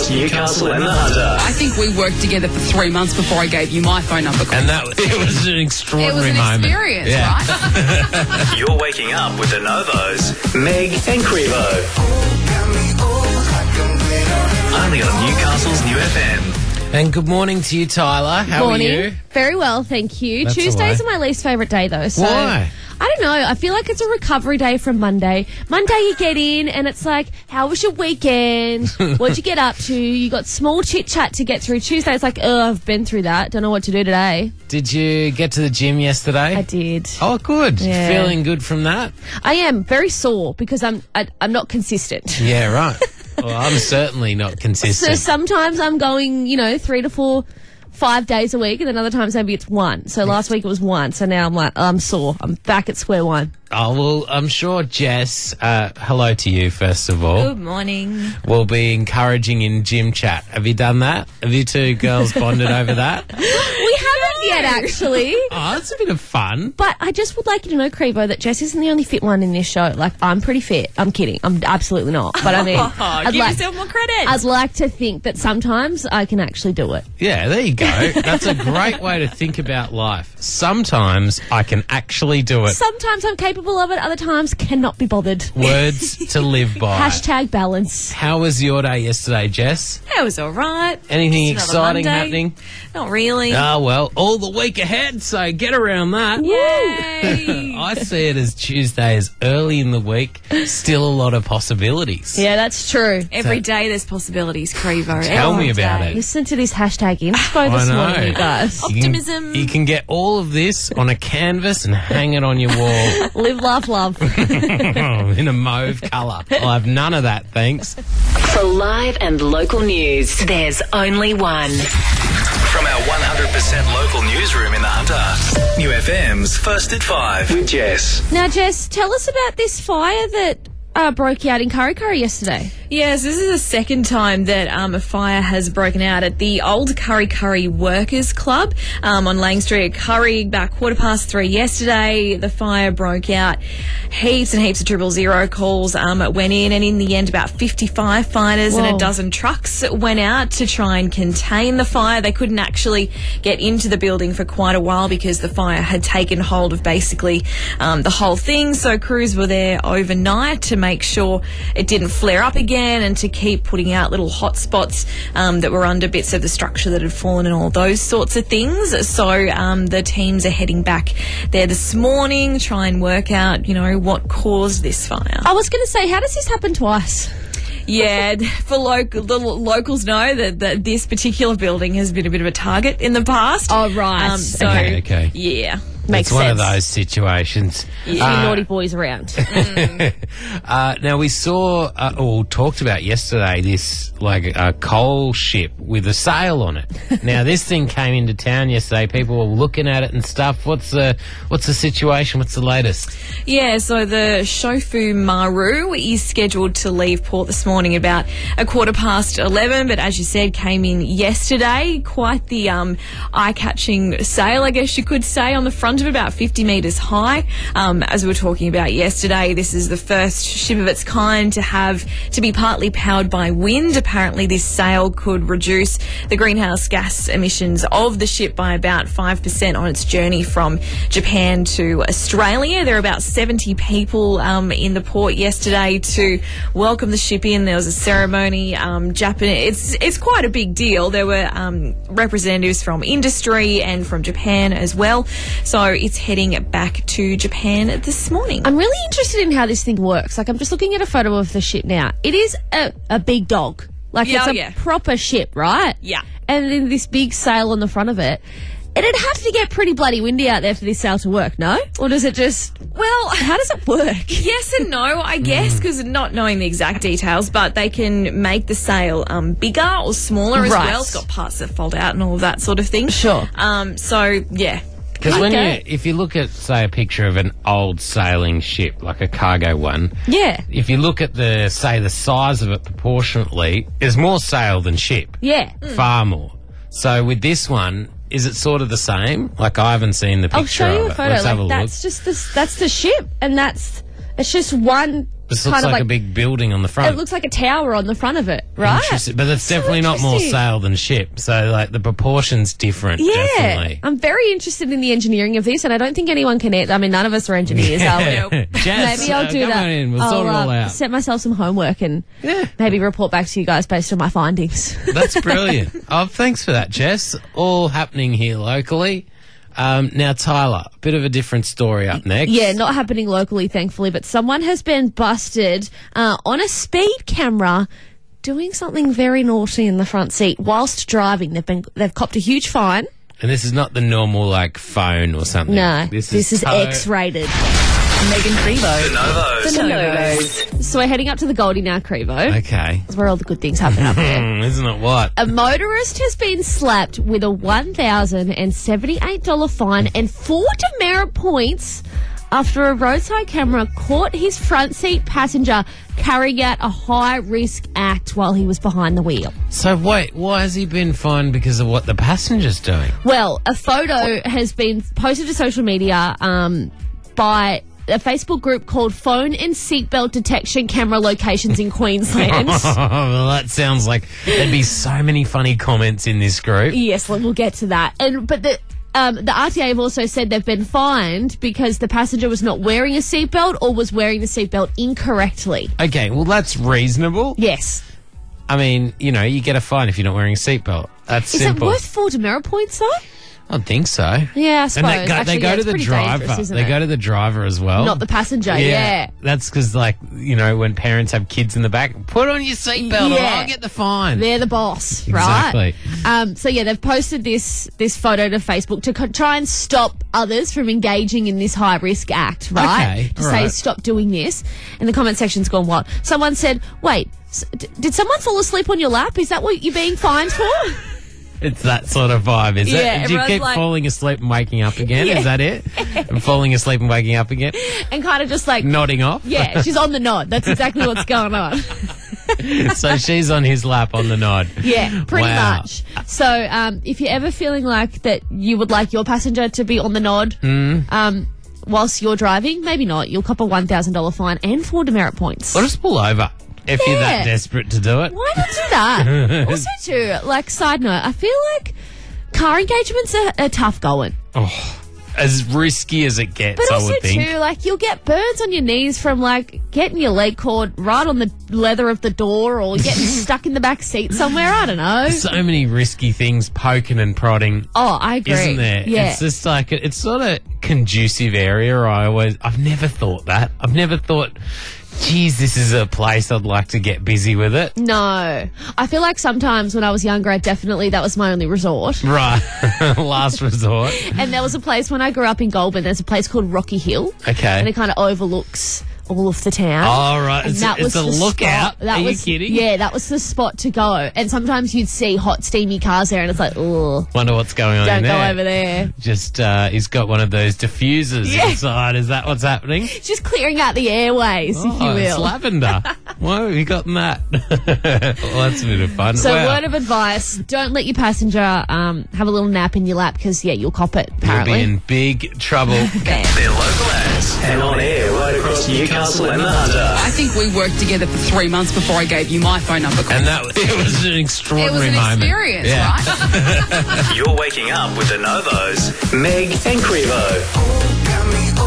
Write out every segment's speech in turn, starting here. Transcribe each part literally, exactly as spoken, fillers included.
Newcastle and the Hunter. I think we worked together for three months before I gave you my phone number. And that it was an It extraordinary was an moment. experience, Yeah. right? You're waking up with the Novos, Meg and Crevo. Only on Newcastle's New F M. And good morning to you, Tyler. How Morning. are you? Very well, thank you. That's Tuesdays all are right. my least favourite day, though. So Why? I don't know. I feel like it's a recovery day from Monday. Monday you get in and it's like, how was your weekend? What'd you get up to? You got small chit-chat to get through. Tuesday it's like, oh, I've been through that. Don't know what to do today. Did you get to the gym yesterday? I did. Oh, good. Yeah. Feeling good from that? I am very sore because I'm I, I'm not consistent. Yeah, right. Well, I'm certainly not So consistent. sometimes I'm going, you know, three to four, five days a week, and then other times maybe it's one. So last week it was one. So now I'm like, oh, I'm sore. I'm back at square one. Oh, well, I'm sure Jess, uh, hello to you, first of all. Good morning. Will be encouraging in gym chat. Have you done that? Have you two girls bonded over that? We haven't yet, actually. Oh, it's a bit of fun. But I just would like you to know, Crevo, that Jess isn't the only fit one in this show. Like, I'm pretty fit. I'm kidding. I'm absolutely not. But I mean, I'd Give like, yourself more credit. I'd like to think that sometimes I can actually do it. Yeah, there you go. That's a great way to think about life. Sometimes I can actually do it. Sometimes I'm capable of it, other times cannot be bothered. Words to live by. Hashtag balance. How was your day yesterday, Jess? That was all right. Anything It's another exciting Monday. happening? Not really. Ah, well, all the week ahead, so get around that. Yay. I see it as Tuesday is early in the week, still a lot of possibilities. Yeah, that's true. Every day there's possibilities, Crevo. Tell Every me about day. it. Listen to this hashtag inspo this I know. morning, you guys. You can- Optimism. You can get all of this on a canvas and hang it on your wall Live, laugh, love. in a mauve colour. I'll have none of that, thanks. For live and local news, there's only one. From our one hundred percent local newsroom in the Hunter. New F M's First at Five with Jess. Now, Jess, tell us about this fire that uh, broke out in Curry Curry yesterday. Yes, this is the second time that um, a fire has broken out at the Old Curry Curry Workers Club um, on Lang Street at Curry. About quarter past three yesterday, the fire broke out. Heaps and heaps of triple zero calls um, went in, and in the end, about fifty-five fighters and Whoa. a dozen trucks went out to try and contain the fire. They couldn't actually get into the building for quite a while because the fire had taken hold of basically um, the whole thing. So crews were there overnight to make sure it didn't flare up again, and to keep putting out little hot spots um, that were under bits of the structure that had fallen and all those sorts of things. So um, the teams are heading back there this morning, try and work out, you know, what caused this fire. I was going to say, how does this happen twice? Yeah, for local, the lo- locals know that, that this particular building has been a bit of a target in the past. Oh, right. Um, so, Okay, okay. yeah. Makes it's one of sense. those situations. Few Uh, naughty boys around. uh, now we saw uh, or talked about yesterday this like a coal ship with a sail on it. Now this thing came into town yesterday. People were looking at it and stuff. What's the what's the situation? What's the latest? Yeah, so the Shofu Maru is scheduled to leave port this morning about a quarter past eleven, but as you said, came in yesterday. Quite the um, eye-catching sail, I guess you could say, on the front of about fifty metres high. Um, as we were talking about yesterday, this is the first ship of its kind to have to be partly powered by wind. Apparently this sail could reduce the greenhouse gas emissions of the ship by about five percent on its journey from Japan to Australia. There are about seventy people um, in the port yesterday to welcome the ship in. There was a ceremony. Um, Japan, it's, it's quite a big deal. There were um, representatives from industry and from Japan as well. So it's heading back to Japan this morning. I'm really interested in how this thing works. Like, I'm just looking at a photo of the ship now. It is a, a big dog. Like, Yeah, it's oh, a yeah. proper ship, right? Yeah. And then this big sail on the front of it. It'd have to get pretty bloody windy out there for this sail to work, no? Or does it just... Well, How does it work? yes and no, I guess, because not knowing the exact details, but they can make the sail um, bigger or smaller as Right. well. It's got parts that fold out and all of that sort of thing. Sure. Um, so, yeah. Because when Okay. you, if you look at, say, a picture of an old sailing ship, like a cargo one, Yeah. if you look at the, say, the size of it proportionately, there's more sail than ship. Yeah. Far more. So with this one, is it sort of the same? Like, I haven't seen the picture I'll show you of a it. photo. Let's have a Like, look. that's just the, that's the ship, and that's... It's just one This looks kind of like, like a big building on the front. It looks like a tower on the front of it, right? Interesting. But it's So definitely not more interesting. sail than ship. So, like, the proportion's different. Yeah, Definitely. I'm very interested in the engineering of this, and I don't think anyone can. Answer. I mean, none of us are engineers, are we? Jess, Maybe I'll uh, do come that. on in. We'll I'll sort it all uh, out. set myself some homework and maybe report back to you guys based on my findings. That's brilliant. Oh, thanks for that, Jess. All happening here locally. Um, now, Tyler, a bit of a different story up next. Yeah, not happening locally, thankfully, but someone has been busted uh, on a speed camera doing something very naughty in the front seat whilst driving. They've been they've copped a huge fine. And this is not the normal, like, phone or something. No, This this, is, is to- X-rated. Megan Crevo. The Novos. The Novos. So we're heading up to the Goldie now, Crevo. Okay. That's where all the good things happen up there. Hmm, isn't it what? A motorist has been slapped with a one thousand seventy-eight dollars fine and four demerit points after a roadside camera caught his front seat passenger carrying out a high-risk act while he was behind the wheel. So, wait, why has he been fined because of what the passenger's doing? Well, a photo has been posted to social media um, by a Facebook group called Phone and Seatbelt Detection Camera Locations in Queensland. well, that sounds like there'd be so many funny comments in this group. Yes, well, we'll get to that. And but the um, the R T A have also said they've been fined because the passenger was not wearing a seatbelt or was wearing the seatbelt incorrectly. Okay, well, that's reasonable. Yes. I mean, you know, you get a fine if you're not wearing a seatbelt. That's Is simple. it worth four demerit points though? I think so. Yeah, I suppose. And they go, Actually, they go yeah, to it's the pretty driver. dangerous, isn't They it? go to the driver as well. Not the passenger. Yeah. That's because, like, you know, when parents have kids in the back, put on your seatbelt or Yeah. I'll get the fine. They're the boss, right? Exactly. Um, so yeah, they've posted this this photo to Facebook to co- try and stop others from engaging in this high risk act, right? Okay, to all say right. stop doing this. And the comment section's gone wild. Someone said, "Wait, s- d- did someone fall asleep on your lap? Is that what you're being fined for?" It's that sort of vibe, is Yeah, it? Do you everyone's keep like- falling asleep and waking up again? Yeah. Is that it? And falling asleep and waking up again? and kind of just like, Nodding off? yeah, she's on the nod. That's exactly what's going on. So she's on his lap on the nod. Yeah, pretty Wow. much. So, um, if you're ever feeling like that you would like your passenger to be on the nod Mm. um, whilst you're driving, maybe not. You'll cop a one thousand dollars fine and four demerit points. Or just pull over if you're that Yeah. desperate to do it. Why not do that? Also, too, like, side note, I feel like car engagements are, are tough going. As risky as it gets, But I also, would think. too, like, you'll get burns on your knees from, like, getting your leg caught right on the leather of the door or getting stuck in the back seat somewhere. I don't know. So many risky things poking and prodding. Oh, I agree. Isn't there? Yeah. It's just like, it's sort of conducive area. I always, I've never thought that. I've never thought, geez, this is a place I'd like to get busy with it. No. I feel like sometimes when I was younger, I definitely, that was my only resort. Right. Last resort. And there was a place when I grew up in Goulburn, there's a place called Rocky Hill. Okay. And it kind of overlooks all of the town. Oh, right. And It's, that it's was a the lookout. spot- that Are was, you kidding? Yeah, that was the spot to go. And sometimes you'd see hot, steamy cars there, and it's like, oh, Wonder what's going on don't in go there. over there. Just, uh, he's got one of those diffusers Yeah. inside. Is that what's happening? Just clearing out the airways, if you Oh, it's will. lavender. Why have you gotten that? well, that's a bit of fun. So, Wow. word of advice: don't let your passenger um, have a little nap in your lap because, yeah, you'll cop it. You'll Apparently, be in big trouble. Bam. Their local ads. And on air right across Newcastle and the Hunter. I think we worked together for three months before I gave you my phone number. And that it was an It extraordinary was an moment. experience, Yeah. right? You're waking up with the Novos, Meg and Crevo.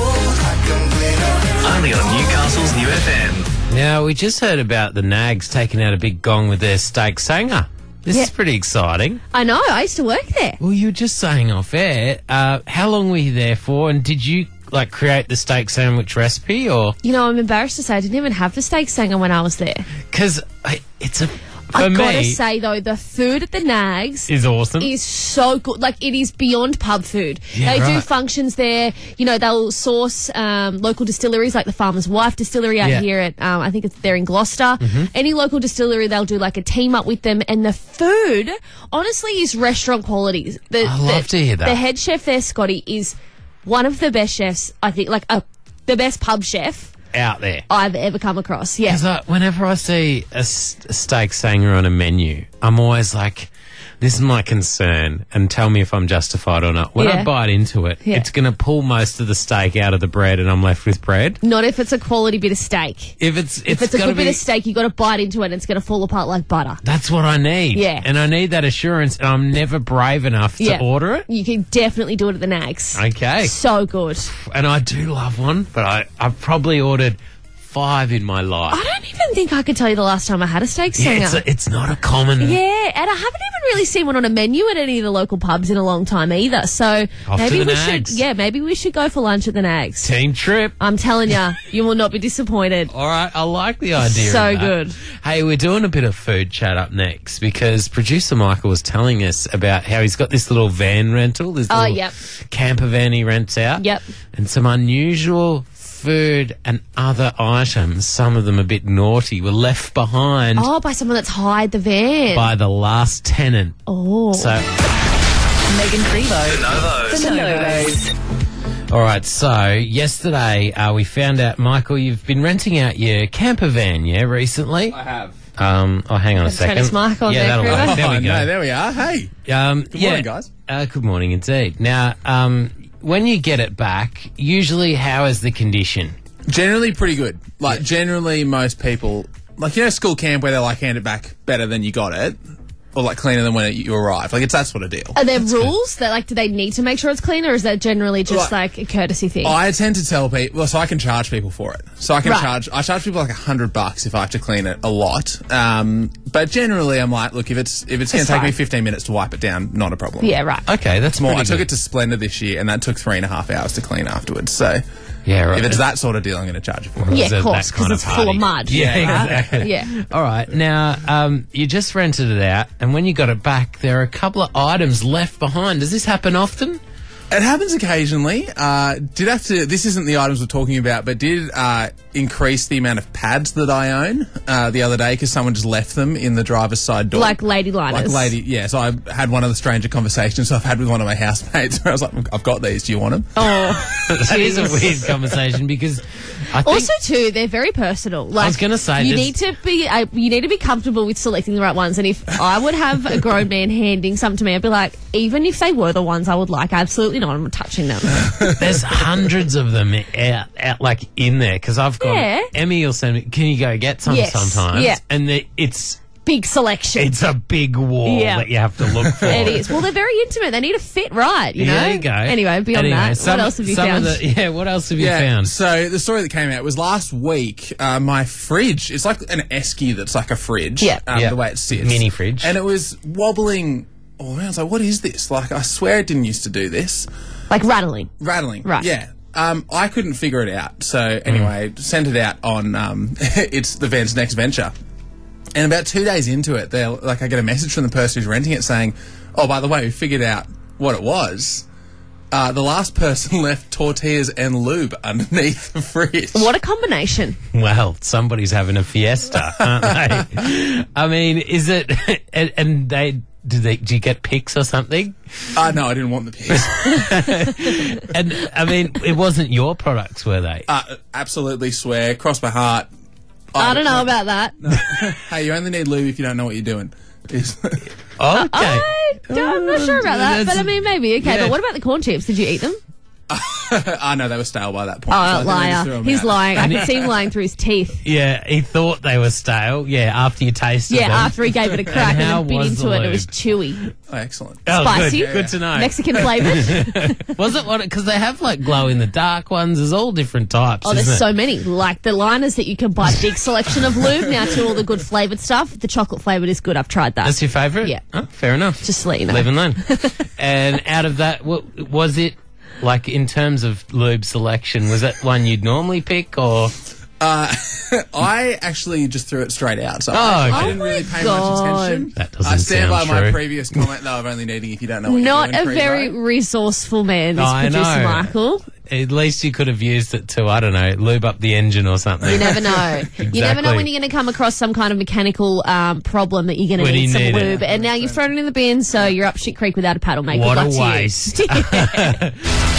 Only on Newcastle's New F M. Now, we just heard about the Nags taking out a big gong with their steak sanger. This Yeah. is pretty exciting. I know. I used to work there. Well, you were just saying off air, uh, how long were you there for, and did you, like, create the steak sandwich recipe, or... You know, I'm embarrassed to say I didn't even have the steak sanger when I was there. Because it's a... For I've got to me, say, though, the food at the Nags is awesome. is so good. Like, it is beyond pub food. Yeah, they do right. functions there. You know, they'll source um, local distilleries, like the Farmer's Wife Distillery out Yeah. here at, um, I think it's there in Gloucester. Any local distillery, they'll do like a team up with them. And the food, honestly, is restaurant quality. The, I love the- to hear that. The head chef there, Scotty, is one of the best chefs, I think, like a, the best pub chef out there. I've ever come across. Yeah. Because I, whenever I see a, s- a steak sanger on a menu, I'm always like, this is my concern, and tell me if I'm justified or not. When Yeah. I bite into it, Yeah. it's going to pull most of the steak out of the bread, and I'm left with bread. Not if it's a quality bit of steak. If it's it's, If it's a gotta good be, bit of steak, you got to bite into it and it's going to fall apart like butter. that's what I need. Yeah. And I need that assurance, and I'm never brave enough to Yeah. order it. You can definitely do it at the Nags. Okay. So good. And I do love one, but I, I've probably ordered five in my life. I don't even think I could tell you the last time I had a steak yeah, singer. it's, a, it's not a common... Yeah, and I haven't even really seen one on a menu at any of the local pubs in a long time either. So Off to maybe the we Nags. should, yeah, maybe we should go for lunch at the Nags. Team trip. I'm telling you, you will not be disappointed. All right, I like the idea. So of that. good. Hey, we're doing a bit of food chat up next because producer Michael was telling us about how he's got this little van rental, this Oh, little yep. camper van he rents out. Yep. And some unusual food and other items, some of them a bit naughty, were left behind Oh, by someone that's hired the van. by the last tenant. oh. So, Megan Crevo. The Novos. The Novos. all right, so yesterday uh, we found out, Michael, you've been renting out your camper van, yeah, recently? I have. Um, oh, hang on a Let's turn second. his mic on yeah, there, that'll Crevo. work. There we Oh, go. no, there we are. Hey. Um, Good yeah. morning, guys. Uh, good morning indeed. Now, um, when you get it back, usually how is the condition? Generally pretty good. Like, generally most people, like, you know, school camp where they, like, hand it back better than you got it? Or, like, cleaner than when it, you arrived. Like, it's that sort of deal. Are there rules that, like, do they need to make sure it's clean, or is that generally just, Like- like, a courtesy thing? I tend to tell people, well, so I can charge people for it. So I can Right. charge, I charge people like a hundred bucks if I have to clean it a lot. Um, but generally I'm like, look, if it's, if it's going to take me fine. fifteen minutes to wipe it down, not a problem. yeah, right. Okay, that's More, more. I took it to Splendor this year and that took three and a half hours to clean afterwards. So Yeah, right. if it's that sort of deal, I'm going to charge you for it. Yeah, Is of it course, that kind because of it's full party? of mud. Yeah, right? exactly. Yeah. All right. Now, um, you just rented it out, and when you got it back, there are a couple of items left behind. Does this happen often? It happens occasionally. Uh, did have to. This isn't the items we're talking about, but did uh, increase the amount of pads that I own uh, the other day because someone just left them in the driver's side door. Like lady liners. Like lady, yeah. So I had one of the stranger conversations I've had with one of my housemates where I was like, "I've got these. Do you want them?" Oh, That is a weird conversation because I think also, too, they're very personal. Like, was gonna say, you this- need to be uh, you need to be comfortable with selecting the right ones. And if I would have a grown man handing some to me, I'd be like, even if they were the ones I would like, absolutely not. I'm not touching them. there's hundreds of them out, out like in there because I've got Yeah. Emmy will send me. Can you go get some Yes, sometimes? yeah. And the, it's Big selection. it's a big wall Yeah. that you have to look for. It is. Well, they're very intimate. They need to fit right, you know? Yeah, there you go. Anyway, beyond Anyway, that, some- what else have you some found? Of the, yeah, what else have you Yeah. found? So the story that came out was last week. Uh, my fridge. It's like an esky that's like a fridge. Yeah. Um, Yeah. The way it sits. Mini fridge. And it was wobbling all around. I was like, "What is this?" Like, I swear it didn't used to do this. Like rattling. Rattling. Right. Yeah. Um, I couldn't figure it out. So anyway, sent it out on um, it's the van's next venture. And about two days into it, they're like, I get a message from the person who's renting it saying, "Oh, by the way, we figured out what it was. Uh, the last person left tortillas and lube underneath the fridge." What a combination. Well, somebody's having a fiesta, aren't they? I mean, is it? And, and they do they do you get pics or something? Uh, no, I didn't want the pics. And I mean, it wasn't your products, were they? uh, absolutely swear, cross my heart. I don't know about that. Hey, you only need lube if you don't know what you're doing. Is- Oh, okay. I don't, I'm not sure about that, but I That's- mean, maybe. Okay, yeah. but what about the corn chips? Did you eat them? Ah, no, they were stale by that point. so Oh, I think they just liar. threw 'em He's out. lying. I can see him lying through his teeth. Yeah, he thought they were stale. Yeah, after you tasted Yeah, them. after he gave it a crack and, how then bit was into the it, it was lube? chewy. Oh, excellent. Oh, spicy. Good, good to know. Mexican flavoured. Was it what? Because they have like glow in the dark ones. There's all different types. Oh, there's isn't so it? many. Like the liners that you can buy, big selection of lube. Now to all the good flavoured stuff. The chocolate flavoured is good. I've tried that. That's your favourite? Yeah. Oh, fair enough. Just to let you know. Live and learn. And out of that, what, was it like in terms of lube selection? Was that one you'd normally pick or? Uh, I actually just threw it straight out, so Oh, I, okay. I didn't Oh really my pay God. much attention. That doesn't I stand by sound my true. previous comment, though, of only needing if you don't know what Not you're a doing. very Crevo. resourceful man, this Oh, I producer know. Michael. At least you could have used it to, I don't know, lube up the engine or something. You never know. You never know Exactly. when you're going to come across some kind of mechanical um, problem that you're going to When need you some need it. lube. And now you've thrown it in the bin, so you're up shit creek without a paddle, mate. What Good a luck to you. waste.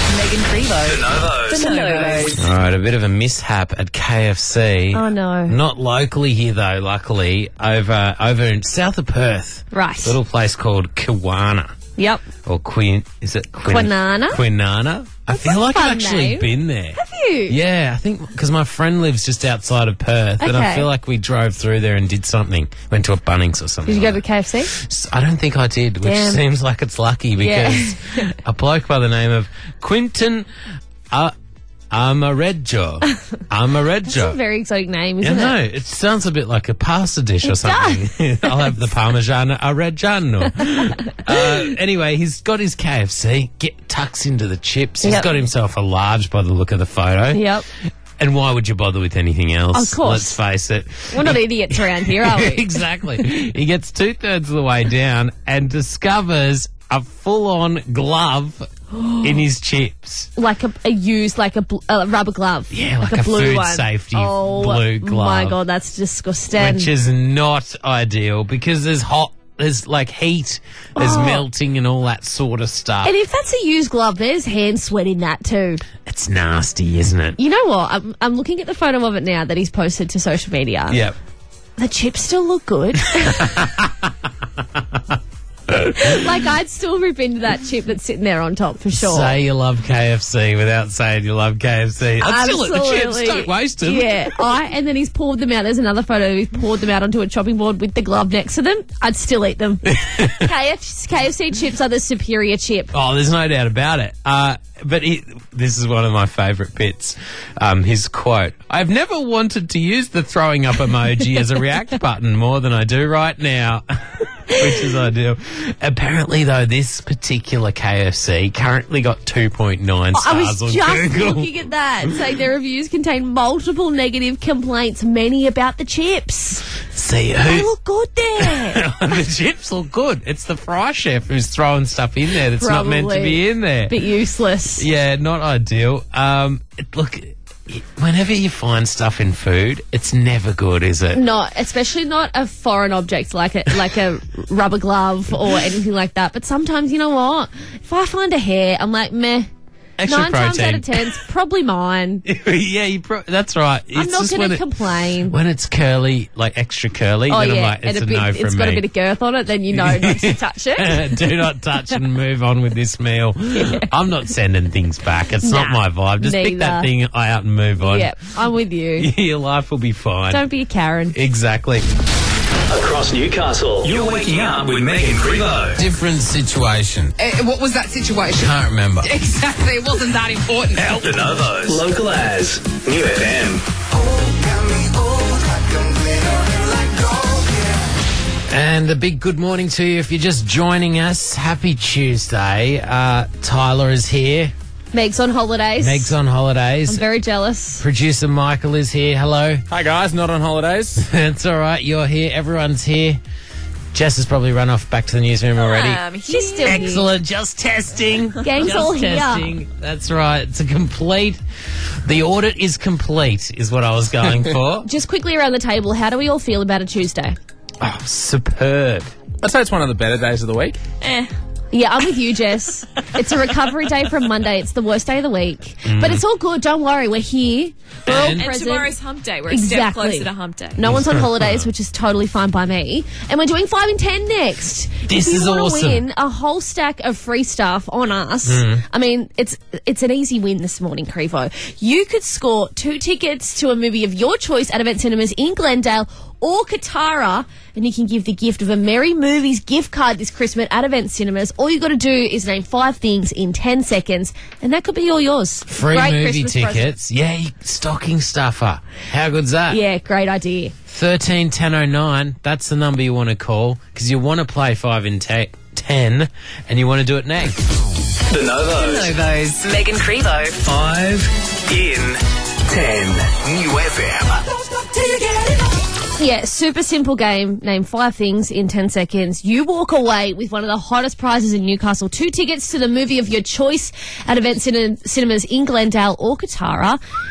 Megan Crevo. The Novos. The Novos. All right, a bit of a mishap at K F C. Oh, no. Not locally here, though, luckily. Over over in south of Perth. Right. A little place called Kiwana. Yep. Or Quin... Is it Quin- Quinana? Quinana? I feel a like I've fun actually name. been there. Have you? Yeah, I think because my friend lives just outside of Perth, and I Okay. feel like we drove through there and did something. Went to a Bunnings or something. Did you go to like K F C? that. I don't think I did, which Damn. seems like it's lucky because a bloke by the name of Quinton uh, Amarejo. It's a Amarejo. very exotic name, Yeah, isn't no, it? it sounds a bit like a pasta dish or It something. I'll have the Parmigiano Reggiano. uh, anyway, he's got his K F C, get tucks into the chips. He's Yep. got himself a large by the look of the photo. Yep. And why would you bother with anything else? Of course. Let's face it. We're not idiots around here, are we? Exactly. He gets two thirds of the way down and discovers a full-on glove in his chips. Like a, a used, like a, bl- a rubber glove. Yeah, like a blue food one. safety oh, blue glove. my God, that's disgusting. Which is not ideal because there's hot, there's like heat, there's Oh. melting and all that sort of stuff. And if that's a used glove, there's hand sweat in that too. It's nasty, isn't it? You know what? I'm, I'm looking at the photo of it now that he's posted to social media. Yep. The chips still look good. Like, I'd still rip into that chip that's sitting there on top for sure. Say you love K F C without saying you love K F C. I'd still eat the chips. Absolutely. Don't waste them. Yeah, I and then he's poured them out. There's another photo. He's poured them out onto a chopping board with the glove next to them. I'd still eat them. K F, K F C chips are the superior chip. Oh, there's no doubt about it. Uh, but he, this is one of my favourite bits. Um, his quote, I've never wanted to use the throwing up emoji as a react button more than I do right now. Which is ideal. Apparently, though, this particular K F C currently got two point nine I stars was on just Google. looking at that, saying their reviews contain multiple negative complaints, many about the chips. See, They who, look good there. the chips look good. It's the fry chef who's throwing stuff in there that's not meant to Probably. be in there. Bit useless. Yeah, not ideal. Um, it- look, whenever you find stuff in food, it's never good, is it? Not, especially not a foreign object like a like a rubber glove or anything like that. But sometimes, you know what? If I find a hair, I'm like, meh. Extra Nine times protein. out of ten, it's probably mine. yeah, you pro- that's right. I'm It's not just going when to it- complain. When it's curly, like extra curly, Oh then I'm yeah, like, it's and a, a bit, no from it's me. got a bit of girth on it. Then you know not to touch it. Do not touch and move on with this meal. I'm not sending things back. It's not Nah, my vibe. Just pick that neither. thing out and move on. Yep, I'm with you. Your life will be fine. Don't be a Karen. Exactly. Across Newcastle, you're waking up with Megan Crevo. Different situation. Eh, what was that situation? Can't remember. Exactly, it wasn't that important. The Novos. Local as New F M. And a big good morning to you if you're just joining us. Happy Tuesday. Uh, Tyler is here. Meg's on holidays. Meg's on holidays. I'm very jealous. Producer Michael is here. Hello. Hi guys, not on holidays. It's all right. You're here. Everyone's here. Jess has probably run off back to the newsroom already. Um, She's still here. Excellent. Just testing. Gang's Just all here. testing. That's right. It's a complete. The audit is complete, is what I was going for. Just quickly around the table, how do we all feel about a Tuesday? Oh, superb. I'd say it's one of the better days of the week. eh. Yeah, I'm with you, Jess. It's a recovery day from Monday. It's the worst day of the week. But it's all good. Don't worry. We're here. We're all And- And present. tomorrow's hump day. We're a step Exactly. closer to hump day. No one's on holidays, which is totally fine by me. And we're doing five and ten next. This if you is wanna awesome. win a whole stack of free stuff on us, I mean, it's it's an easy win this morning, Crevo. You could score two tickets to a movie of your choice at Event Cinemas in Glendale or Katara, and you can give the gift of a Merry Movies gift card this Christmas at Event Cinemas. All you got to do is name five things in ten seconds, and that could be all yours. Free Great movie Christmas present. tickets. Yeah, you- stocking stuffer. How good's that? Yeah, great idea. thirteen ten oh nine. That's the number you want to call because you want to play five in te- ten and you want to do it next. The Novos. Novos. Megan Crevo. Five in ten. New F M. Yeah, super simple game. Name five things in ten seconds. You walk away with one of the hottest prizes in Newcastle. Two tickets to the movie of your choice at Event Cine- Cinemas in Glendale or Katara.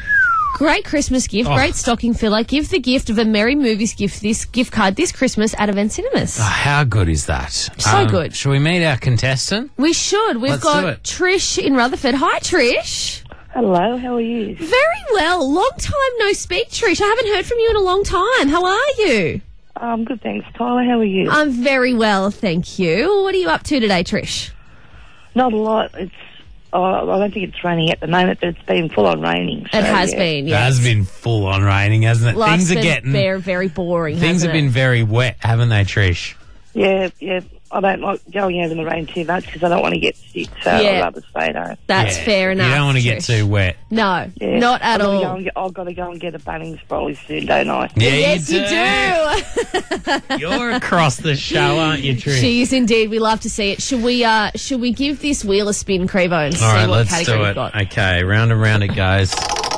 Great Christmas gift, Oh. great stocking filler. Give the gift of a Merry Movies gift this gift card this Christmas at Event Cinemas. Oh, how good is that? So good. Shall we meet our contestant? We should. We've Let's do got it. Trish in Rutherford. Hi, Trish. Hello, how are you? Very well. Long time no speak, Trish. I haven't heard from you in a long time. How are you? Um, good, thanks. Tyler, how are you? I'm very well, thank you. What are you up to today, Trish? Not a lot. It's. Oh, I don't think it's raining at the moment, but it's been full on raining. So, It has yeah. been, It yeah. has been full on raining, hasn't it? Life's Things are been getting very, very boring. things have hasn't been it? very wet, haven't they, Trish? Yeah, yeah. I don't like going out in the rain too much because I don't want to get sick, so Yeah. I'd rather stay at home. That's Yeah. fair enough. You don't want to get Trish. too wet. No, Yeah. not at I've gotta all. Go and get, I've got to go and get a Bunnings probably soon, don't I? Yeah, yes, you do. do. You're across the show, aren't you, Trish? She is indeed. We love to see it. Should we? Uh, should we give this wheel a spin, Crevo, and see All right, what let's category do we've it. got? Okay, round and round it goes.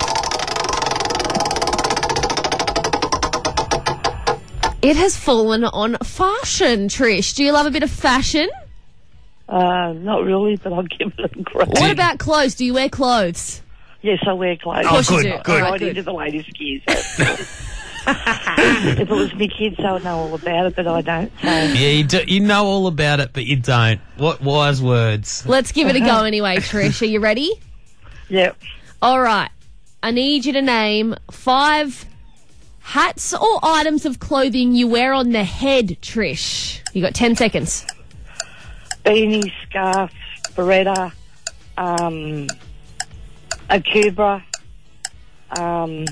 It has fallen on fashion, Trish. Do you love a bit of fashion? Uh, not really, but I'll give it a go. What about clothes? Do you wear clothes? Yes, I wear clothes. Of course Oh, you good, do. good. All I'm right, good. into the latest gears. If it was my kids, I would know all about it, but I don't. So. Yeah, you, do, you know all about it, but you don't. What wise words. Let's give it a go anyway, Trish. Are you ready? Yep. All right. I need you to name five hats or items of clothing you wear on the head, Trish. You got ten seconds. Beanie, scarf, beretta, um, a kubra, um,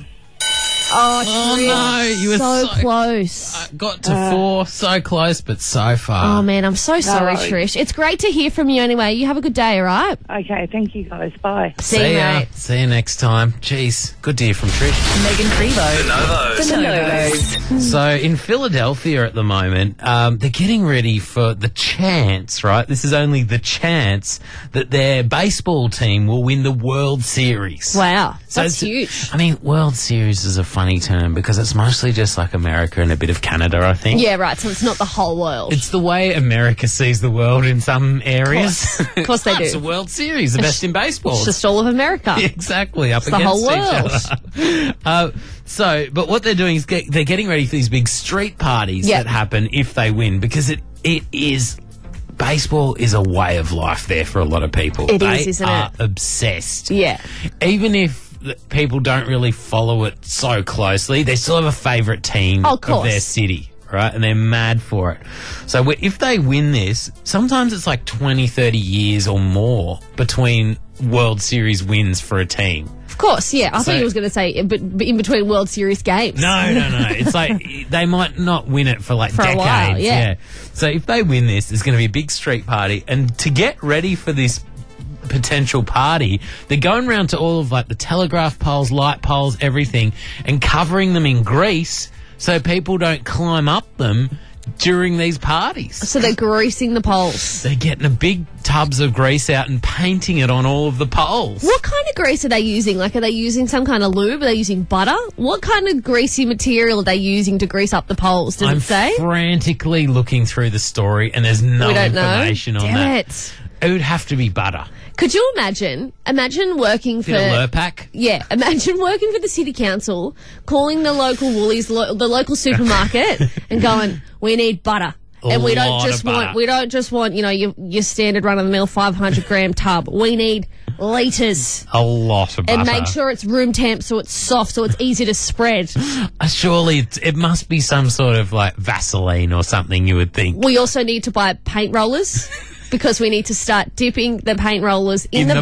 Oh, Oh, Trish. no, you were so, so- close. Got to four, so close, but so far. Oh, man, I'm so sorry, No. Trish. It's great to hear from you anyway. You have a good day, all right? okay, thank you guys. Bye. See, See you, ya. mate. See you next time. Jeez, good to hear from Trish. Megan Crevo. Novos. The Novos. So in Philadelphia at the moment, um, they're getting ready for the chance, right? This is only the chance that their baseball team will win the World Series. Wow, So that's it's- huge. I mean, World Series is a funny term because it's mostly just like America and a bit of Canada, I think. Yeah, right, so it's not the whole world. It's the way America sees the world in some areas. Of course they do. It's a World Series, the best in baseball. It's just all of America. Exactly, up the against whole each other. uh, so, but what they're doing is get, they're getting ready for these big street parties Yep. that happen if they win, because it it is baseball is a way of life there for a lot of people. It they is, isn't are it? obsessed. Yeah. Even if th- people don't really follow it so closely, they still have a favourite team Oh, of of course. their city. Right, and they're mad for it. So wh- if they win this, sometimes it's like twenty, thirty years or more between World Series wins for a team. Of course, yeah. I So- thought you was going to say but but in between World Series games. No, no, no. It's like they might not win it for like For a decades. while, yeah. So if they win this, there's going to be a big street party. And to get ready for this potential party, they're going around to all of like the telegraph poles, light poles, everything, and covering them in grease so people don't climb up them during these parties. So they're greasing the poles. They're getting a big tubs of grease out and painting it on all of the poles. What kind of grease are they using? Like, are they using some kind of lube? Are they using butter? What kind of greasy material are they using to grease up the poles? Does I'm it say? frantically looking through the story and there's no We don't know. information on Damn that. it. It would have to be butter. Could you imagine? Imagine working for. Bit of Lurpak. Yeah, imagine working for the city council, calling the local Woolies, lo- the local supermarket, and going, "We need butter." A And we don't lot just of butter. want we don't just want you know your your standard run of the mill five hundred gram tub. We need litres. A lot of butter. And make sure it's room temp so it's soft so it's easy to spread. Uh, surely it's, it must be some sort of like Vaseline or something, you would think. We also need to buy paint rollers because we need to start dipping the paint rollers in, In the, the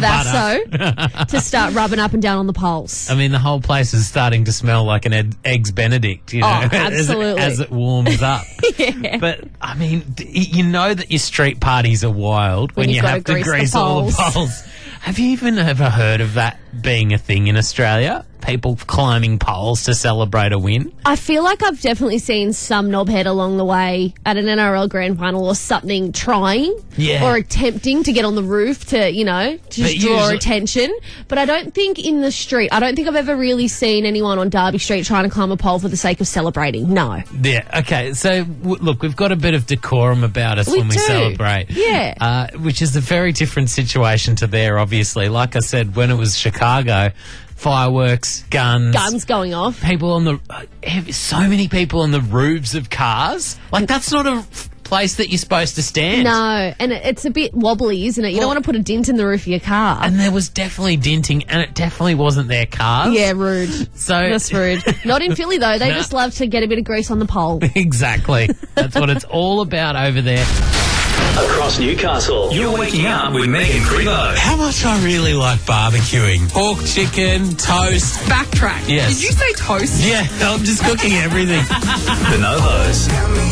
Vaso to start rubbing up and down on the poles. I mean, the whole place is starting to smell like an ed- Eggs Benedict, you know, Oh, as, it, absolutely. as it warms up. Yeah. But, I mean, d- you know that your street parties are wild when, When you've you gotta have to grease the grease all the poles. poles. Have you even ever heard of that being a thing in Australia? People climbing poles to celebrate a win? I feel like I've definitely seen some knobhead along the way at an N R L grand final or something trying Yeah. or attempting to get on the roof to, you know, to just But draw usually- attention. But I don't think in the street, I don't think I've ever really seen anyone on Derby Street trying to climb a pole for the sake of celebrating. No. Yeah, okay. So, w- look, we've got a bit of decorum about us We when we do. celebrate. Yeah. Uh, which is a very different situation to there, obviously. Like I said, when it was Chicago, fireworks, guns. Guns going off. People on the... Uh, have so many people on the roofs of cars. Like, that's not a f- place that you're supposed to stand. No, and it- it's a bit wobbly, isn't it? You Well- don't want to put a dint in the roof of your car. And there was definitely dinting, and it definitely wasn't their cars. Yeah, rude. So That's rude. Not in Philly, though. They No. just love to get a bit of grease on the pole. Exactly. That's what it's all about over there. Across Newcastle, you're waking up with Meg and Crevo. How much I really like barbecuing. Pork, chicken, toast. Backtrack. Yes. Did you say toast? Yeah, I'm just cooking everything. The Novos.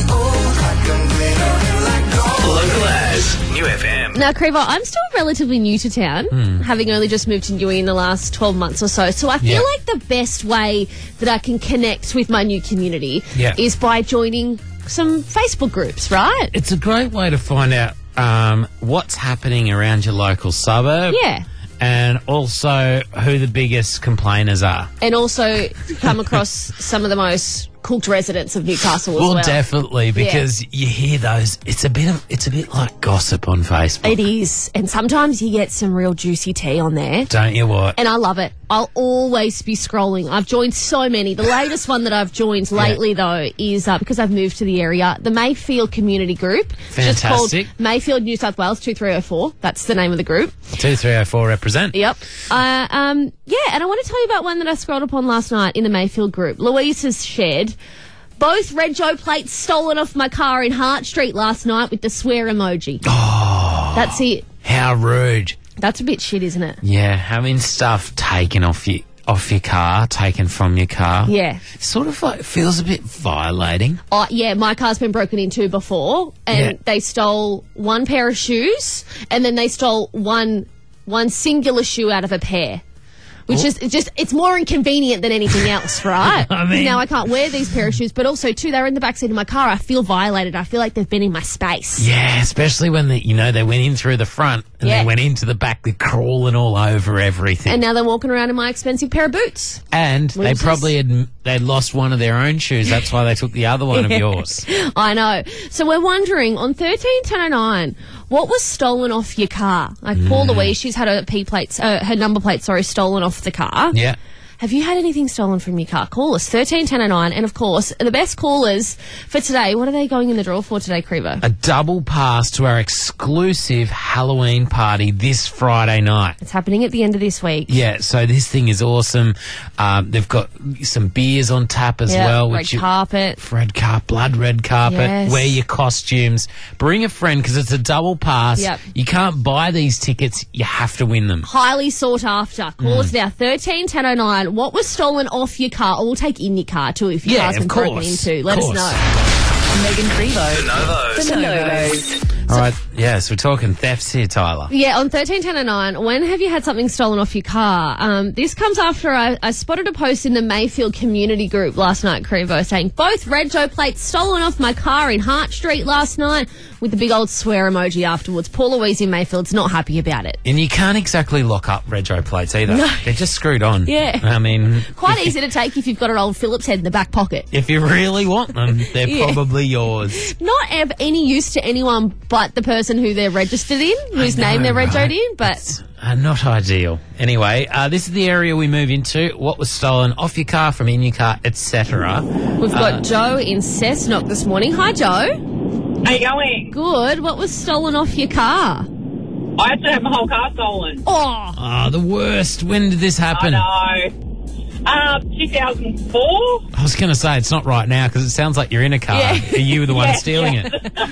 Local as New F M. Now, Crevo, I'm still relatively new to town, having only just moved to Newey in the last twelve months or so. So I feel Yeah. like the best way that I can connect with my new community Yeah. is by joining some Facebook groups, right? It's a great way to find out um, what's happening around your local suburb. Yeah. And also who the biggest complainers are. And also come across some of the most cooked residents of Newcastle as Well, well. definitely, because you hear those. It's a bit of it's a bit like gossip on Facebook. It is. And sometimes you get some real juicy tea on there. Don't you what? And I love it. I'll always be scrolling. I've joined so many. The latest one that I've joined lately, though, is uh, because I've moved to the area, the Mayfield Community Group. It's just called Fantastic. Mayfield, New South Wales two three oh four. That's the name of the group. Two three oh four represent. Yep. Uh, um, yeah, and I want to tell you about one that I scrolled upon last night in the Mayfield group. Louise has shared both Red Joe plates stolen off my car in Hart Street last night with the swear emoji. Oh. That's it. How rude. That's a bit shit, isn't it? Yeah, having stuff taken off you off your car, taken from your car. Yeah. Sort of like feels a bit violating. Oh, yeah, my car's been broken into before, and Yeah. they stole one pair of shoes, and then they stole one one singular shoe out of a pair. Which is it's just, it's more inconvenient than anything else, right? I mean- now I can't wear these pair of shoes, but also, too, they're in the backseat of my car. I feel violated. I feel like they've been in my space. Yeah, especially when they, you know, they went in through the front and Yeah. they went into the back. They're crawling all over everything. And now they're walking around in my expensive pair of boots. And they Losers. probably had they'd lost one of their own shoes. That's why they took the other one of yours. I know. So we're wondering, on thirteen ten oh nine, what was stolen off your car? Like poor Mm. Louise, she's had her P plates, uh, her number plate, sorry, stolen off the car. Yeah. Have you had anything stolen from your car? Call us, thirteen ten oh nine. And of course, the best callers for today, what are they going in the draw for today, Crevo? A double pass to our exclusive Halloween party this Friday night. It's happening at the end of this week. Yeah, so this thing is awesome. Um, they've got some beers on tap as Yeah, well. red which you- carpet. Red carpet, blood red carpet. Yes. Wear your costumes. Bring a friend because it's a double pass. Yep. You can't buy these tickets. You have to win them. Highly sought after. Call Mm. us now, thirteen ten oh nine. What was stolen off your car? Or we'll take in your car too if your Yeah, car's of been broken course, into. Let of us course. know. Megan Crevo. The Novos. The Novos. All right. Yes, we're talking thefts here, Tyler. Yeah, on thirteen ten oh nine, when have you had something stolen off your car? Um, this comes after I, I spotted a post in the Mayfield community group last night, Crevo, saying, both Red Joe plates stolen off my car in Hart Street last night, with the big old swear emoji afterwards. Poor Louise in Mayfield's not happy about it. And you can't exactly lock up Rego plates either. No. They're just screwed on. Yeah. I mean, Quite if easy to take if you've got an old Phillips head in the back pocket. You, if you really want them, they're Yeah. probably yours. Not of any use to anyone but the person who they're registered in, whose I know, name they're registered right? in, but... It's, uh, not ideal. Anyway, uh, this is the area we move into. What was stolen off your car, from in your car, et cetera. We've got Joe in Cessnock this morning. Hi, Joe. How you going? Good. What was stolen off your car? I had to have my whole car stolen. Oh, Ah, the worst. When did this happen? I know. Uh, two thousand four. I was going to say it's not right now because it sounds like you're in a car. Yeah. Are you the one Yeah, stealing yeah.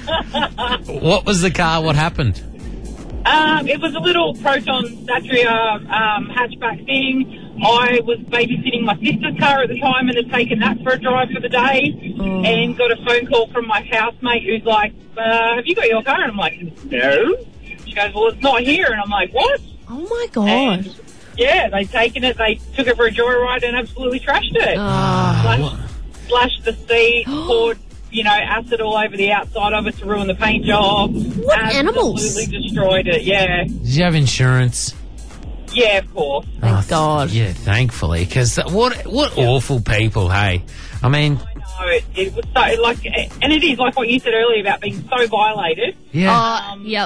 it? What was the car? What happened? Um, it was a little Proton Satria um, hatchback thing. I was babysitting my sister's car at the time and had taken that for a drive for the day and got a phone call from my housemate who's like, uh, have you got your car? And I'm like, no. She goes, well, it's not here. And I'm like, what? oh my God. And, yeah, they'd taken it, they took it for a joyride and absolutely trashed it. Oh. Slashed, slashed the seat, poured, you know, acid all over the outside of it to ruin the paint job. What animals? Absolutely destroyed it, yeah. Did you have insurance? Yeah, of course. Thank Oh, th- God. Yeah, thankfully. Because what what awful people, hey? I mean, No, it, it was so, like, and it is like what you said earlier about being so violated. yeah. Oh, Um, yep.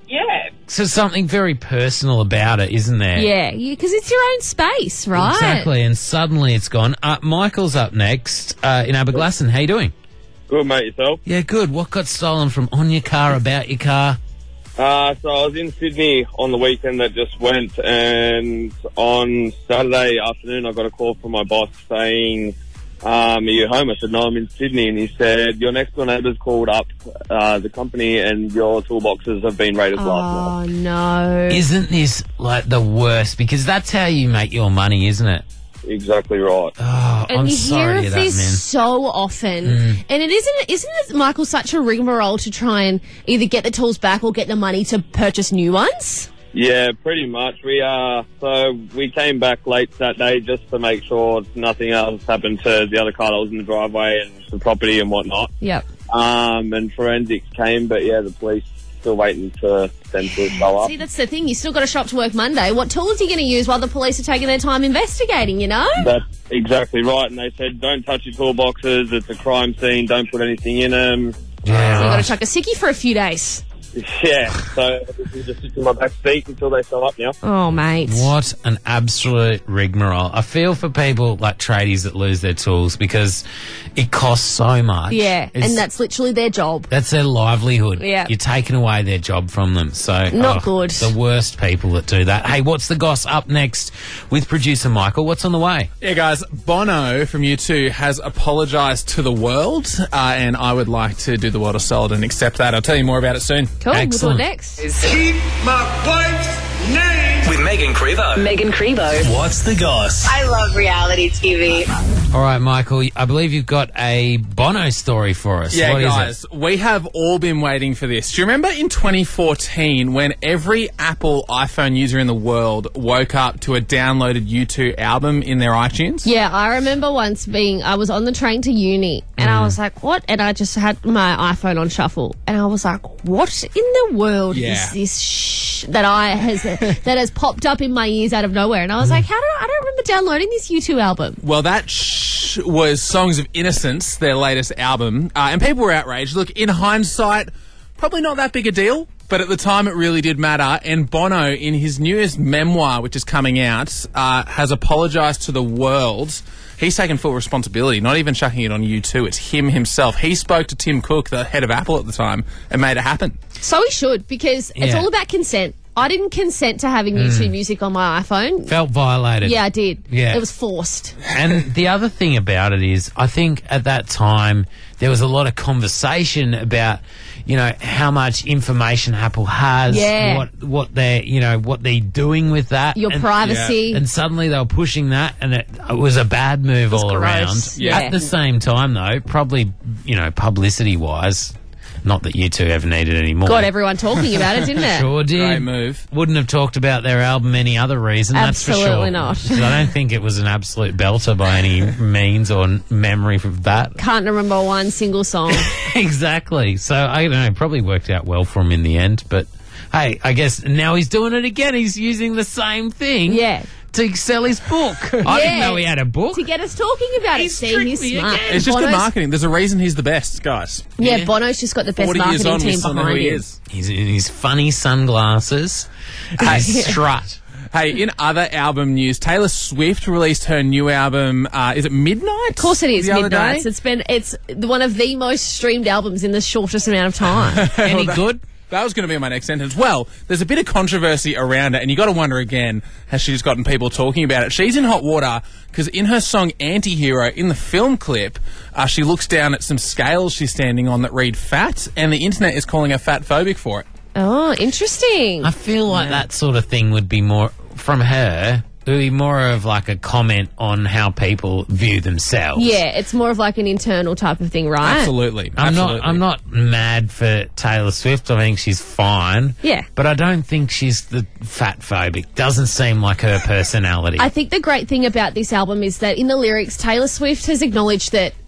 yeah. So something very personal about it, isn't there? Yeah, because it's your own space, right? Exactly, and suddenly it's gone. Uh, Michael's up next uh, in Aberglasslyn. How you doing? Good, mate, yourself? Yeah, good. What got stolen from on your car, about your car? Uh, so I was in Sydney on the weekend that just went, and on Saturday afternoon I got a call from my boss saying, um, are you home? I said, no, I'm in Sydney. And he said, your next door neighbour's called up uh, the company and your toolboxes have been raided last night. Oh, no. Isn't this, like, the worst? Because that's how you make your money, isn't it? Exactly right. Oh, And I'm you sorry hear to of hear that, this man. so often. Mm. And it isn't, isn't it, Michael, such a rigmarole to try and either get the tools back or get the money to purchase new ones? Yeah, pretty much. We uh, so we came back late that day just to make sure nothing else happened to the other car that was in the driveway and the property and whatnot. Yep. Um, and forensics came, but yeah, the police still waiting for them to show up. See, that's the thing. You still got to show up to work Monday. What tools are you going to use while the police are taking their time investigating, you know? That's exactly right. And they said, don't touch your toolboxes. It's a crime scene. Don't put anything in them. Yeah, So you got right. to chuck a sickie for a few days. Yeah, so this is just sit in my back seat until they show up now. Oh, mate. What an absolute rigmarole. I feel for people like tradies that lose their tools because it costs so much. Yeah, It's- and that's literally their job. That's their livelihood. Yeah. You're taking away their job from them. So Not oh, good. The worst people that do that. Hey, what's the goss up next with producer Michael? What's on the way? Yeah, guys, Bono from U two has apologised to the world, uh, and I would like to do the world a solid and accept that. I'll tell you more about it soon. Cool. We'll do Excellent. it next. Keep my wife's name. With Megan Crevo. Megan Crevo. What's the goss? I love reality T V. All right, Michael, I believe you've got a Bono story for us. Yeah, What is guys, it? we have all been waiting for this. Do you remember in twenty fourteen when every Apple iPhone user in the world woke up to a downloaded U two album in their iTunes? Yeah, I remember once being, I was on the train to uni and I was like, what? And I just had my iPhone on shuffle and I was like, what in the world Yeah. is this shh that I has that has popped up in my ears out of nowhere? And I was like, how do I, I don't remember downloading this U two album. Well, that shh was Songs of Innocence, their latest album, uh, and people were outraged. Look, in hindsight, probably not that big a deal, but at the time it really did matter. And Bono, in his newest memoir, which is coming out, uh, has apologised to the world. He's taken full responsibility, not even chucking it on U two. It's him himself. He spoke to Tim Cook, the head of Apple at the time, and made it happen. So he should, because it's Yeah. all about consent. I didn't consent to having U two music on my iPhone. Felt violated. Yeah, I did. Yeah. It was forced. And the other thing about it is, I think at that time there was a lot of conversation about, you know, how much information Apple has, Yeah. what what they're, you know, what they're doing with that, Your and, privacy. and suddenly they were pushing that, and it, it was a bad move all gross. around. Yeah. At the same time, though, probably, you know, publicity wise, not that you two ever needed any more. Got everyone talking about it, didn't it? Sure did. Great move. Wouldn't have talked about their album any other reason, that's for sure. Absolutely not. 'Cause I don't think it was an absolute belter by any means or n- memory of that. Can't remember one single song. Exactly. So, I don't know, probably worked out well for him in the end, but hey, I guess now he's doing it again. He's using the same thing Yeah. to sell his book. I didn't Yeah. know he had a book. To get us talking about He's it. See, tricked he's me smart. again. It's just good Bono's- marketing. There's a reason he's the best, guys. Yeah, Bono's just got the best forty years marketing on, we team still know who behind he him. is. He's in his funny sunglasses and his strut. Hey, in other album news, Taylor Swift released her new album. Uh, is it Midnight? Of course it is, the other Midnights. day? It's been it's one of the most streamed albums in the shortest amount of time. Any that- good? That was going to be my next sentence. Well, there's a bit of controversy around it, and you got to wonder again, has she just gotten people talking about it? She's in hot water because in her song Anti-Hero, in the film clip, uh, she looks down at some scales she's standing on that read fat, and the internet is calling her fat phobic for it. Oh, interesting. I feel like that sort of thing would be more, from her, it would be more of like a comment on how people view themselves. Yeah, it's more of like an internal type of thing, right? Absolutely. I'm Absolutely. not. I'm not mad for Taylor Swift. I think she's fine. Yeah. but I don't think she's the fat phobic. Doesn't seem like her personality. I think the great thing about this album is that in the lyrics, Taylor Swift has acknowledged that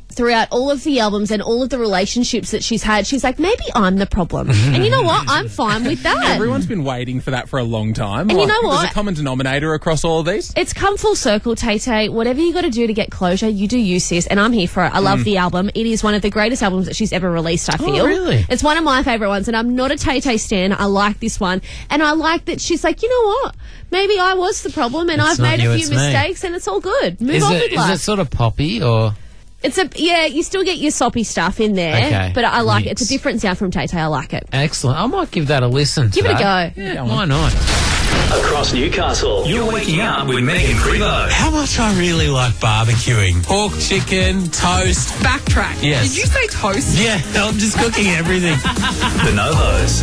throughout all of the albums and all of the relationships that she's had, she's like, maybe I'm the problem. And you know what? I'm fine with that. Everyone's been waiting for that for a long time. And you know what? There's a common denominator across all of these. It's come full circle, Tay-Tay. Whatever you got to do to get closure, you do you, sis, and I'm here for it. I love Mm. the album. It is one of the greatest albums that she's ever released, I Oh, feel. really? It's one of my favourite ones, and I'm not a Tay-Tay stan. I like this one. And I like that she's like, you know what? Maybe I was the problem, and It's I've not made you, a few it's me. mistakes, and it's all good. Move Is on it, with is life. it sort of poppy or... It's a yeah. You still get your soppy stuff in there, Okay. but I like it. Mix. It's a different sound from Tay Tay. I like it. Excellent. I might give that a listen Give it a today. go. Yeah, why not? Across Newcastle, you're waking up with Meg and Crevo. How much I really like barbecuing. Pork, chicken, toast. Backtrack. Yes. Did you say toast? Yeah, I'm just cooking everything. The Novos.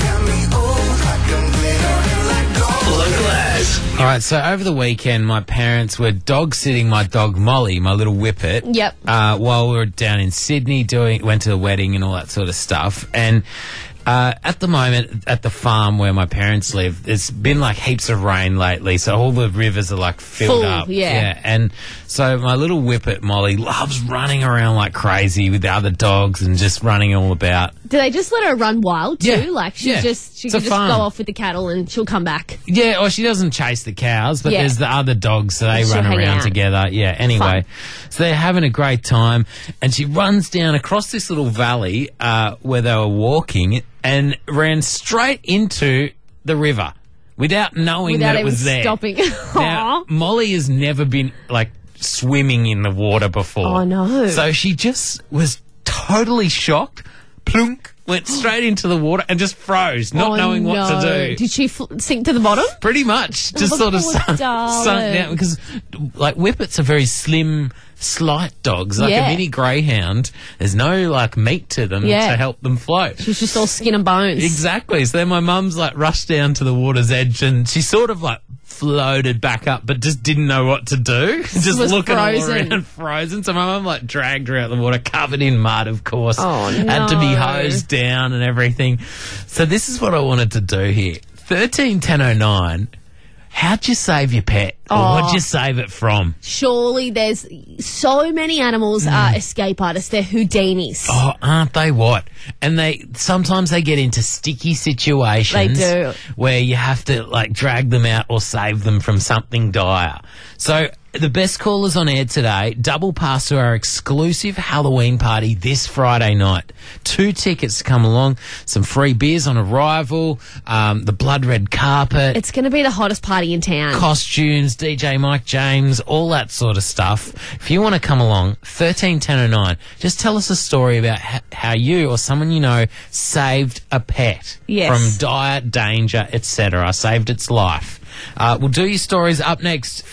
Local as. All right, so over the weekend, my parents were dog sitting my dog Molly, my little whippet. Yep. Uh, while we were down in Sydney, doing went to the wedding and all that sort of stuff, and. Uh, at the moment, at the farm where my parents live, there's been like heaps of rain lately, so all the rivers are like filled Full, up. yeah. And so my little whippet Molly loves running around like crazy with the other dogs and just running all about. Do they just let her run wild too? Yeah, Like she yeah. just she It's can a just farm. go off with the cattle and she'll come back. Yeah, or she doesn't chase the cows, but Yeah. there's the other dogs, so they She'll run hang around out. together. Yeah, anyway. So they're having a great time, and she runs down across this little valley uh, where they were walking and ran straight into the river without knowing Without that it even was there. stopping. Now, Molly has never been, like, swimming in the water before. Oh, no. So she just was totally shocked, plunk, went straight into the water and just froze, not Oh, knowing what no. to do. Did she fl- sink to the bottom? Pretty much, just Oh, sort of poor sunk, darling. sunk down because, like, whippets are very slim, slight dogs, like Yeah. a mini greyhound. There's no like meat to them Yeah. to help them float. She's just all skin and bones. Exactly. So then my mum's like rushed down to the water's edge and she sort of like floated back up, but just didn't know what to do. Just was looking frozen. all around, frozen. So my mum like dragged her out the water, covered in mud, of course. Oh, Had to be no. hosed down and everything. So this is what I wanted to do here. thirteen ten oh nine. How'd you save your pet? Or Oh. what'd you save it from? Surely there's so many animals are escape artists. They're Houdinis. Oh, aren't they what? And they sometimes they get into sticky situations. They do. Where you have to like drag them out or save them from something dire. So the best callers on air today, double pass to our exclusive Halloween party this Friday night. Two tickets to come along, some free beers on arrival, um, the blood red carpet, It's going to be the hottest party in town. costumes, D J Mike James, all that sort of stuff. If you want to come along, thirteen ten oh nine, just tell us a story about ha- how you or someone you know saved a pet Yes. from dire danger, et cetera. Saved its life. Uh, we'll do your stories up next.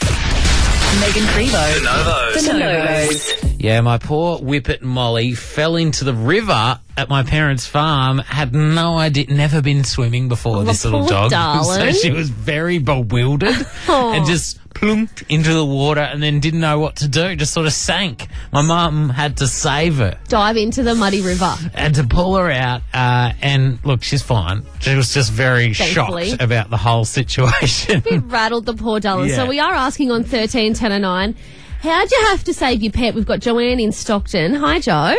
Megan Crevo. The Novos. The Novos. Yeah, my poor whippet Molly fell into the river at my parents' farm, had no idea, never been swimming before, Oh, this little poor dog. darling. So she was very bewildered Oh. and just plunked into the water and then didn't know what to do, just sort of sank. My mum had to save her Dive into the muddy river. and to pull her out, uh, and look, she's fine. She was just very Thankfully. shocked about the whole situation. It rattled the poor darling. Yeah. So we are asking on thirteen ten oh nine, how'd you have to save your pet? We've got Joanne in Stockton. Hi, Joe.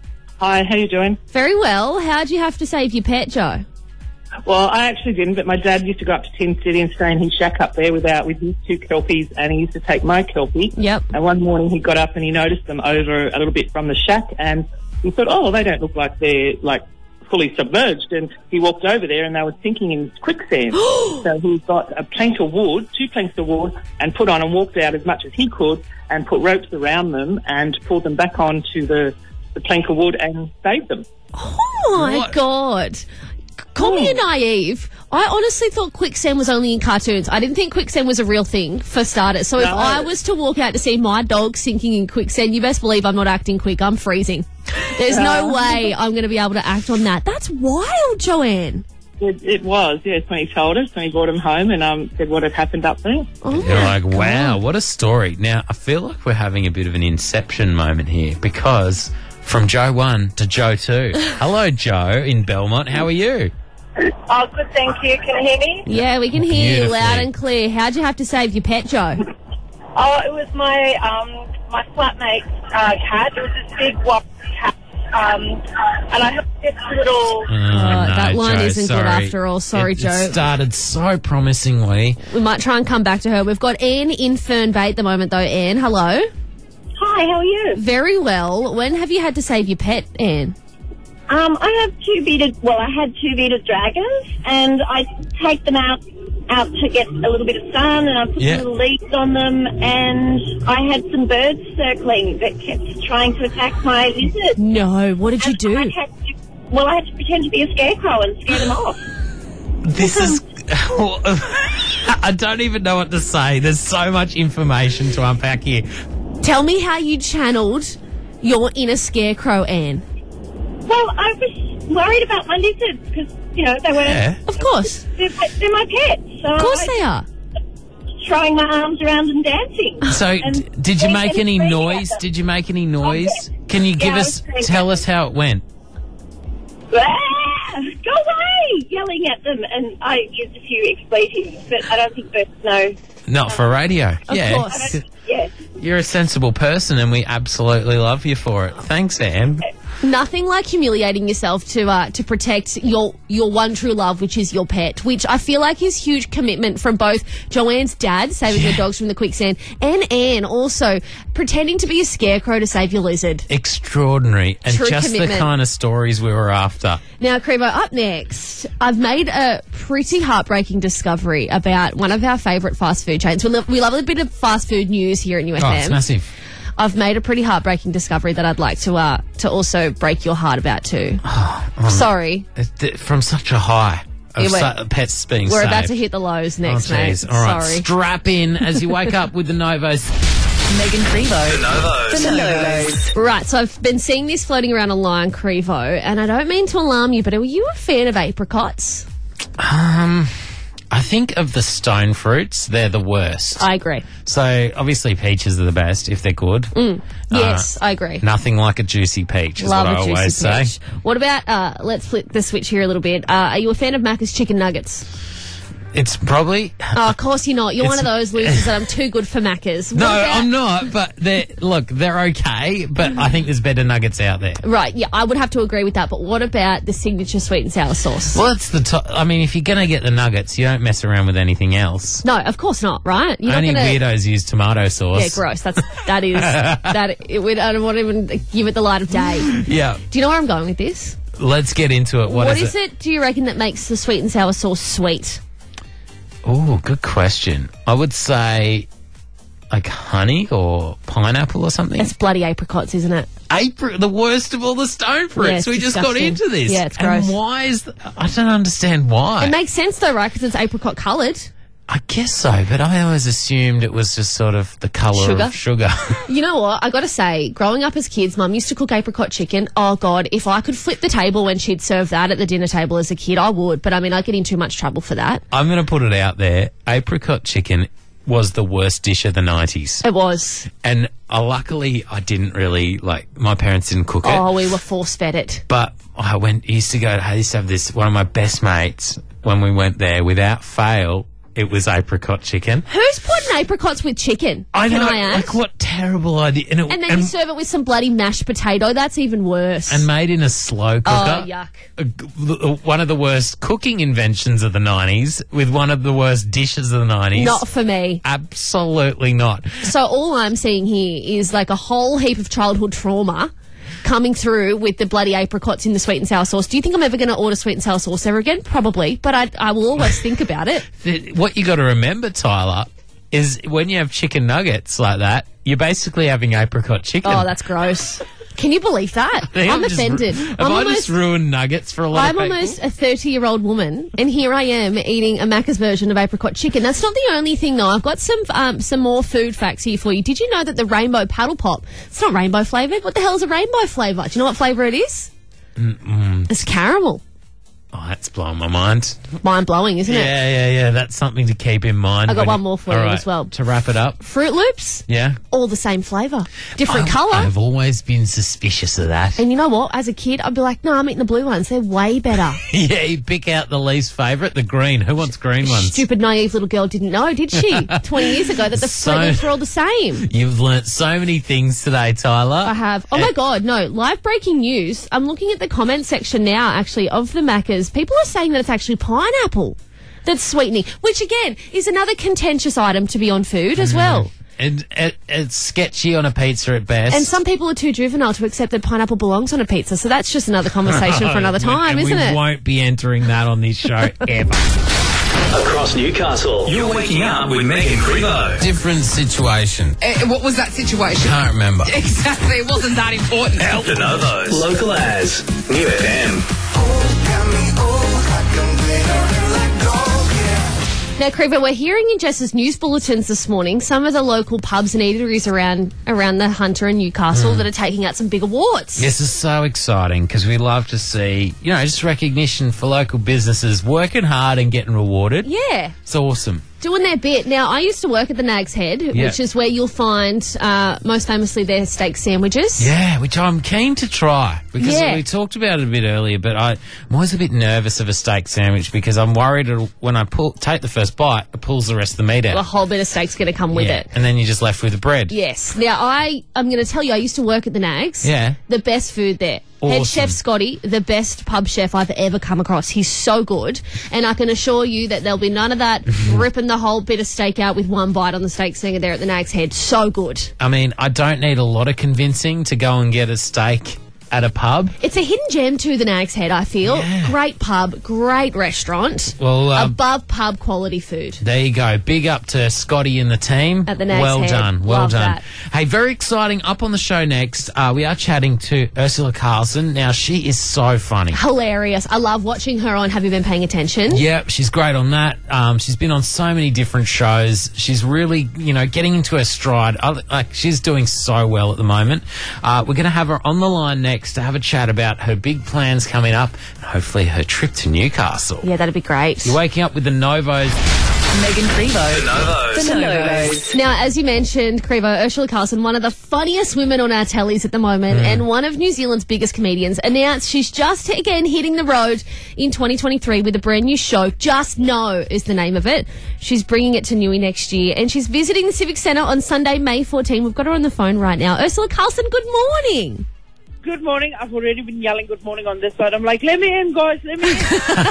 Hi, how you doing? Very well. How'd you have to save your pet, Joe? Well, I actually didn't, but my dad used to go up to Tin City and stay in his shack up there without with his two kelpies, and he used to take my kelpie. Yep. And one morning he got up and he noticed them over a little bit from the shack, and he thought, oh, they don't look like they're like fully submerged. And he walked over there and they were sinking in quicksand. So he got a plank of wood, two planks of wood, and put on and walked out as much as he could and put ropes around them and pulled them back onto the, the plank of wood and saved them. Oh, my What? God. Call me naive. I honestly thought quicksand was only in cartoons. I didn't think quicksand was a real thing, for starters. So if No. I was to walk out to see my dog sinking in quicksand, you best believe I'm not acting quick. I'm freezing. There's no Uh. way I'm going to be able to act on that. That's wild, Joanne. It, it was, yes, when he told us, when he brought him home and um, said what had happened up there. Oh, You're my like, God. wow, what a story. Now, I feel like we're having a bit of an inception moment here because from Joe one to Joe two. Hello, Joe in Belmont. How are you? Oh, good, thank you. Can you hear me? Yeah, we can hear you Beautifully. loud and clear. How'd you have to save your pet, Joe? Oh, it was my um, my flatmate's uh, cat. It was this big white cat. Um, and I helped this little... Oh, Uh, no, that line Joe, isn't sorry. good after all. Sorry, it, Joe. It started so promisingly. We might try and come back to her. We've got Anne in Fern Bay at the moment, though. Anne, hello. Hi, how are you? Very well. When have you had to save your pet, Anne? Um, I have two bearded, well, I had two bearded dragons, and I take them out out to get a little bit of sun, and I put Yeah. little leaves on them, and I had some birds circling that kept trying to attack my lizard. No, what did you And do? I had to, well, I had to pretend to be a scarecrow and scare them off. This is... I don't even know what to say. There's so much information to unpack here. Tell me how you channeled your inner scarecrow, Anne. Well, I was worried about my lizards because, you know, they were... Yeah. Of course. They're, they're my pets. So Of course I, they are. throwing my arms around and dancing. So, And d- did you and make any screaming at noise? them. Did you make any noise? Can you Yeah, give I was us, screaming tell at us how it went? Ah, go away! Yelling at them, and I used a few expletives, but I don't think birds know. Not for radio. Of yeah. course. I don't, yes. You're a sensible person and we absolutely love you for it. Thanks, Anne. Nothing like humiliating yourself to uh, to protect your your one true love, which is your pet, which I feel like is huge commitment from both Joanne's dad, saving Yeah. her dogs from the quicksand, and Anne also pretending to be a scarecrow to save your lizard. Extraordinary. And True just commitment. the kind of stories we were after. Now, Crevo, up next, I've made a pretty heartbreaking discovery about one of our favourite fast food chains. We love, we love a bit of fast food news here at U F M. Oh, it's massive. I've made a pretty heartbreaking discovery that I'd like to uh, to also break your heart about too. Um, Sorry. It's th- From such a high of Yeah, we're- su- pets being We're saved. about to hit the lows next, oh, mate. jeez. All right. Sorry. Strap in as you wake up with the Novos. Megan Crevo. The Novos. The Novos. Right, so I've been seeing this floating around online, Crevo, and I don't mean to alarm you, but are you a fan of apricots? Um, I think of the stone fruits, they're the worst. I agree. So, obviously, peaches are the best if they're good. Mm. Yes, I agree. Nothing like a juicy peach is Love what a I juicy always say. peach. What about, uh, let's flip the switch here a little bit. Uh, are you a fan of Macca's chicken nuggets? It's probably... Oh, of course you're not. You're It's- one of those losers that I'm too good for Macca's. What No, about- I'm not, but they're, look, they're okay, but I think there's better nuggets out there. Right, yeah, I would have to agree with that, but what about the signature sweet and sour sauce? Well, it's the top. I mean, if you're going to get the nuggets, you don't mess around with anything else. No, of course not, right? You're Only not gonna... weirdos use tomato sauce. Yeah, gross. That's, that is, that, it, we, I don't want to even give it the light of day. Yeah. Do you know where I'm going with this? Let's get into it. what is, is it, do you reckon, that makes the sweet and sour sauce sweet? Oh, good question. I would say like honey or pineapple or something. It's bloody apricots, isn't it? Apricot, the worst of all the stone fruits. Yeah, it's we just got disgusting. into this. Yeah, it's And gross. why is... Th- I don't understand why. It makes sense though, right? Because it's apricot coloured. I guess so, but I always assumed it was just sort of the colour Sugar? of sugar. You know what? I got to say, growing up as kids, Mum used to cook apricot chicken. Oh God, if I could flip the table when she'd serve that at the dinner table as a kid, I would. But I mean, I get in too much trouble for that. I'm going to put it out there. Apricot chicken was the worst dish of the nineties. It was. And uh, luckily, I didn't really, like, my parents didn't cook it. Oh, we were force fed it. But I went, used to go, I used to have this, one of my best mates, when we went there, without fail, it was apricot chicken. Who's putting apricots with chicken? I Can know, I ask? like, what terrible idea. And, it, And then and, you serve it with some bloody mashed potato. That's even worse. and made in a slow cooker. Oh, yuck. Uh, g- uh, One of the worst cooking inventions of the nineties, with one of the worst dishes of the nineties. Not for me. Absolutely not. So all I'm seeing here is like a whole heap of childhood trauma coming through with the bloody apricots in the sweet and sour sauce. Do you think I'm ever going to order sweet and sour sauce ever again? Probably, but I, I will always think about it. The- What you got to remember, Tyler, is when you have chicken nuggets like that, you're basically having apricot chicken. Oh, that's gross. Can you believe that? I think I'm I've just ru- offended. Have I'm I almost, just ruined nuggets for a lot I'm of people? almost a thirty-year-old woman, and here I am eating a Macca's version of apricot chicken. That's not the only thing, though. I've got some um, some more food facts here for you. Did you know that the rainbow paddle pop, it's not rainbow flavoured? What the hell is a rainbow flavour? Do you know what flavour it is? Mm-mm. It's caramel. I, That's blowing my mind. Mind blowing, isn't it? Yeah, yeah, yeah. That's something to keep in mind. I got when one you- more for All you right, as well. To wrap it up. Fruit Loops, Yeah. all the same flavour, different I've- colour. I've always been suspicious of that. And you know what? As a kid, I'd be like, no, I'm eating the blue ones. They're way better. Yeah, you pick out the least favourite, the green. Who wants green ones? Stupid, naive little girl didn't know, did she? twenty years ago that the So- Fruit Loops were all the same. You've learnt so many things today, Tyler. I have. Oh my God, no. Live breaking news. I'm looking at the comment section now, actually, of the Maccas. People are saying that it's actually pineapple that's sweetening, which again is another contentious item to be on food as well. And it, it's sketchy on a pizza at best. And some people are too juvenile to accept that pineapple belongs on a pizza, so that's just another conversation for another time, and isn't we it? won't be entering that on this show ever. Across Newcastle, you're waking up with Meg and Crevo. Different situation. Uh, what was that situation? Can't remember. Exactly, it wasn't that important. The Novos. Local as New F M. Now, Crevo, we're hearing in Jess's news bulletins this morning some of the local pubs and eateries around around the Hunter and Newcastle that are taking out some big awards. This is so exciting because we love to see, you know, just recognition for local businesses working hard and getting rewarded. Yeah. It's awesome. Doing their bit. Now, I used to work at the Nag's Head, Yeah. which is where you'll find, uh, most famously, their steak sandwiches. Yeah, which I'm keen to try because Yeah. we talked about it a bit earlier, but I, I'm always a bit nervous of a steak sandwich because I'm worried it'll, when I pull, take the first bite, it pulls the rest of the meat A out. whole bit of steak's going to come with yeah. it. And then you're just left with the bread. Yes. Now, I, I'm going to tell you, I used to work at the Nags. Yeah. The best food there. Head Awesome. chef Scotty, the best pub chef I've ever come across. He's so good. And I can assure you that there'll be none of that ripping the whole bit of steak out with one bite on the steak singer there at the Nag's Head. So good. I mean, I don't need a lot of convincing to go and get a steak at a pub. It's a hidden gem to the Nag's Head, I feel. Yeah. Great pub, great restaurant. Well, um, Above pub quality food. There you go. Big up to Scotty and the team. At the Nag's Well Head. done. Well Love done. that. Hey, very exciting. Up on the show next, uh, we are chatting to Ursula Carlson. Now, she is so funny. Hilarious. I love watching her on Have You Been Paying Attention? Yep, she's great on that. Um, she's been on so many different shows. She's really, you know, getting into her stride. I, like, she's doing so well at the moment. Uh, we're going to have her on the line next to have a chat about her big plans coming up and hopefully her trip to Newcastle. Yeah, that'd be great. You're waking up with the Novos. Megan Crevo. The Novos. The Novos. Now, as you mentioned, Crevo, Ursula Carlson, one of the funniest women on our tellies at the moment and one of New Zealand's biggest comedians, announced she's just again hitting the road in twenty twenty-three with a brand new show. Just Know is the name of it. She's bringing it to Newey next year and she's visiting the Civic Centre on Sunday, May fourteenth. We've got her on the phone right now. Ursula Carlson, good morning. Good morning. I've already been yelling good morning on this side. I'm like, let me in, guys, let me in.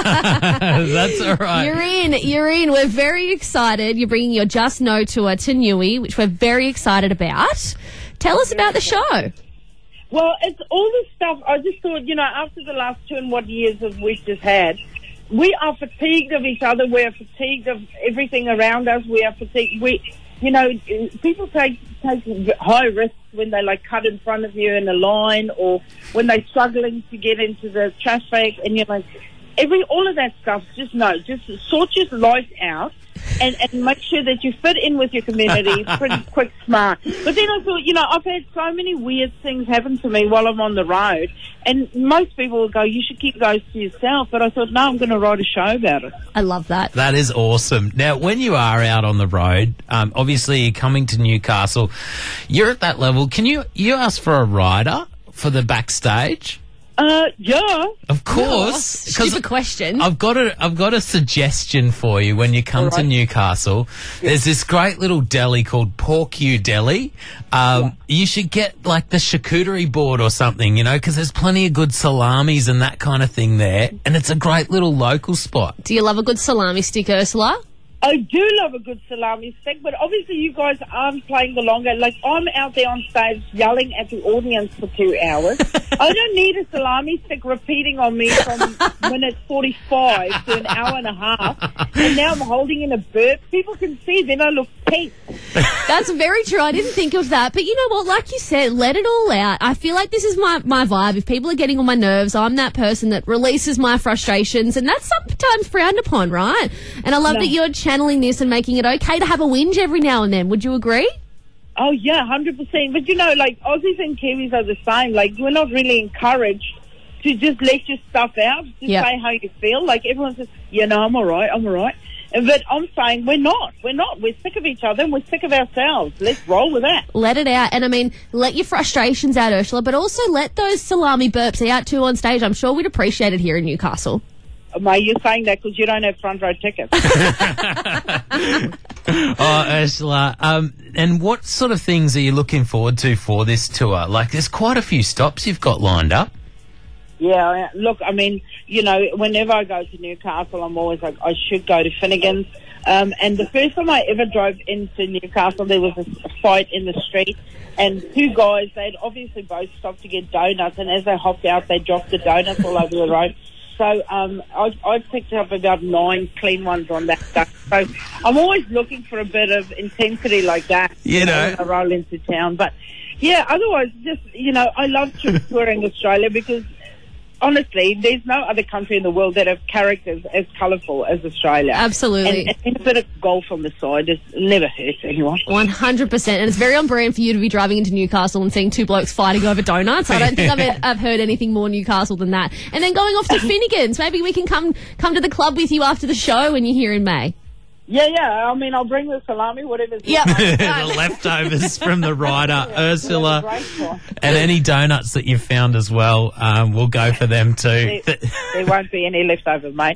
That's all right. You're in, you're in. We're very excited. You're bringing your Just Know tour to Newey, which we're very excited about. Tell us about the show. Well, it's all this stuff. I just thought, you know, after the last two and what years of we've just had, we are fatigued of each other. We're fatigued of everything around us. We are fatigued. We, you know, people take take high risks when they like cut in front of you in a line, or when they're struggling to get into the traffic, and you're like, every all of that stuff. Just know, just sort your life out. And, and make sure that you fit in with your community pretty quick, smart. But then I thought, you know, I've had so many weird things happen to me while I'm on the road. And most people will go, you should keep those to yourself. But I thought, no, I'm going to write a show about it. I love that. That is awesome. Now, when you are out on the road, um, obviously you're coming to Newcastle, you're at that level. Can you, you ask for a rider for the backstage? Uh, yeah. Of course. Stupid question. I've got a I've got a suggestion for you when you come to Newcastle. There's this great little deli called Pork You Deli. Um, You should get like the charcuterie board or something, you know, because there's plenty of good salamis and that kind of thing there, and it's a great little local spot. Do you love a good salami stick, Ursula? I do love a good salami stick, but obviously you guys aren't playing the longer. Like, I'm out there on stage yelling at the audience for two hours. I don't need a salami stick repeating on me from minute forty-five to an hour and a half. And now I'm holding in a burp. People can see, then I look pink. That's very true. I didn't think of that. But you know what? Like you said, let it all out. I feel like this is my, my vibe. If people are getting on my nerves, I'm that person that releases my frustrations. And that's sometimes frowned upon, right? And I love No. that you're channeling this and making it okay to have a whinge every now and then. Would you agree? Oh, yeah, one hundred percent. But, you know, like, Aussies and Kiwis are the same. Like, we're not really encouraged to just let your stuff out, to Yep. say how you feel. Like everyone says, yeah, no, I'm all right, I'm all right. But I'm saying we're not. We're not. We're sick of each other and we're sick of ourselves. Let's roll with that. Let it out. And I mean, let your frustrations out, Ursula, but also let those salami burps out too on stage. I'm sure we'd appreciate it here in Newcastle. Mate, you're saying that because you don't have front row tickets. Oh, Ursula. Um, and what sort of things are you looking forward to for this tour? Like, there's quite a few stops you've got lined up. Yeah, look, I mean, you know, whenever I go to Newcastle, I'm always like, I should go to Finnegan's. Um, and the first time I ever drove into Newcastle, there was a, a fight in the street, and two guys, they'd obviously both stopped to get donuts, and as they hopped out, they dropped the donuts all over the road. So um, I, I picked up about nine clean ones on that day. So I'm always looking for a bit of intensity like that. You know. When I roll into town. But, yeah, otherwise, just, you know, I love touring Australia because, honestly, there's no other country in the world that have characters as colourful as Australia. Absolutely. And, and a bit of golf on the side, it never hurts anyone. one hundred percent. And it's very on brand for you to be driving into Newcastle and seeing two blokes fighting over donuts. I don't think I've, I've heard anything more Newcastle than that. And then going off to Finnegan's. Maybe we can come come to the club with you after the show when you're here in May. Yeah, yeah. I mean, I'll bring the salami, whatever's Yep. The leftovers from the rider, Ursula, and any donuts that you've found as well. Um, we'll go for them too. There, there won't be any leftovers, mate.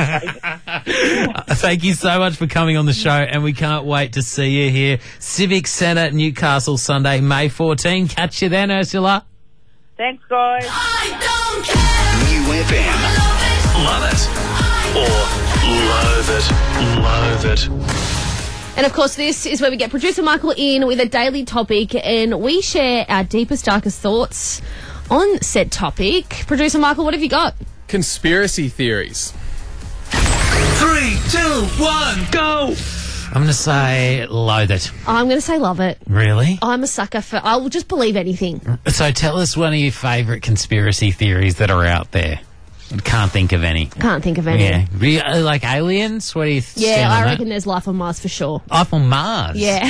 Thank you so much for coming on the show, and we can't wait to see you here. Civic Centre, Newcastle, Sunday, May fourteenth. Catch you then, Ursula. Thanks, guys. New F M. Love it. Or loathe it. Loathe it. And of course, this is where we get producer Michael in with a daily topic, and we share our deepest, darkest thoughts on said topic. Producer Michael, what have you got? Conspiracy theories. Three, two, one, go! I'm going to say loathe it. I'm going to say love it. Really? I'm a sucker for... I will just believe anything. So tell us one of your favourite conspiracy theories that are out there. I can't think of any. Can't think of any. Yeah. Re- uh, Like aliens? What do you th- Yeah, stand on I that? reckon there's life on Mars for sure. Life on Mars? Yeah.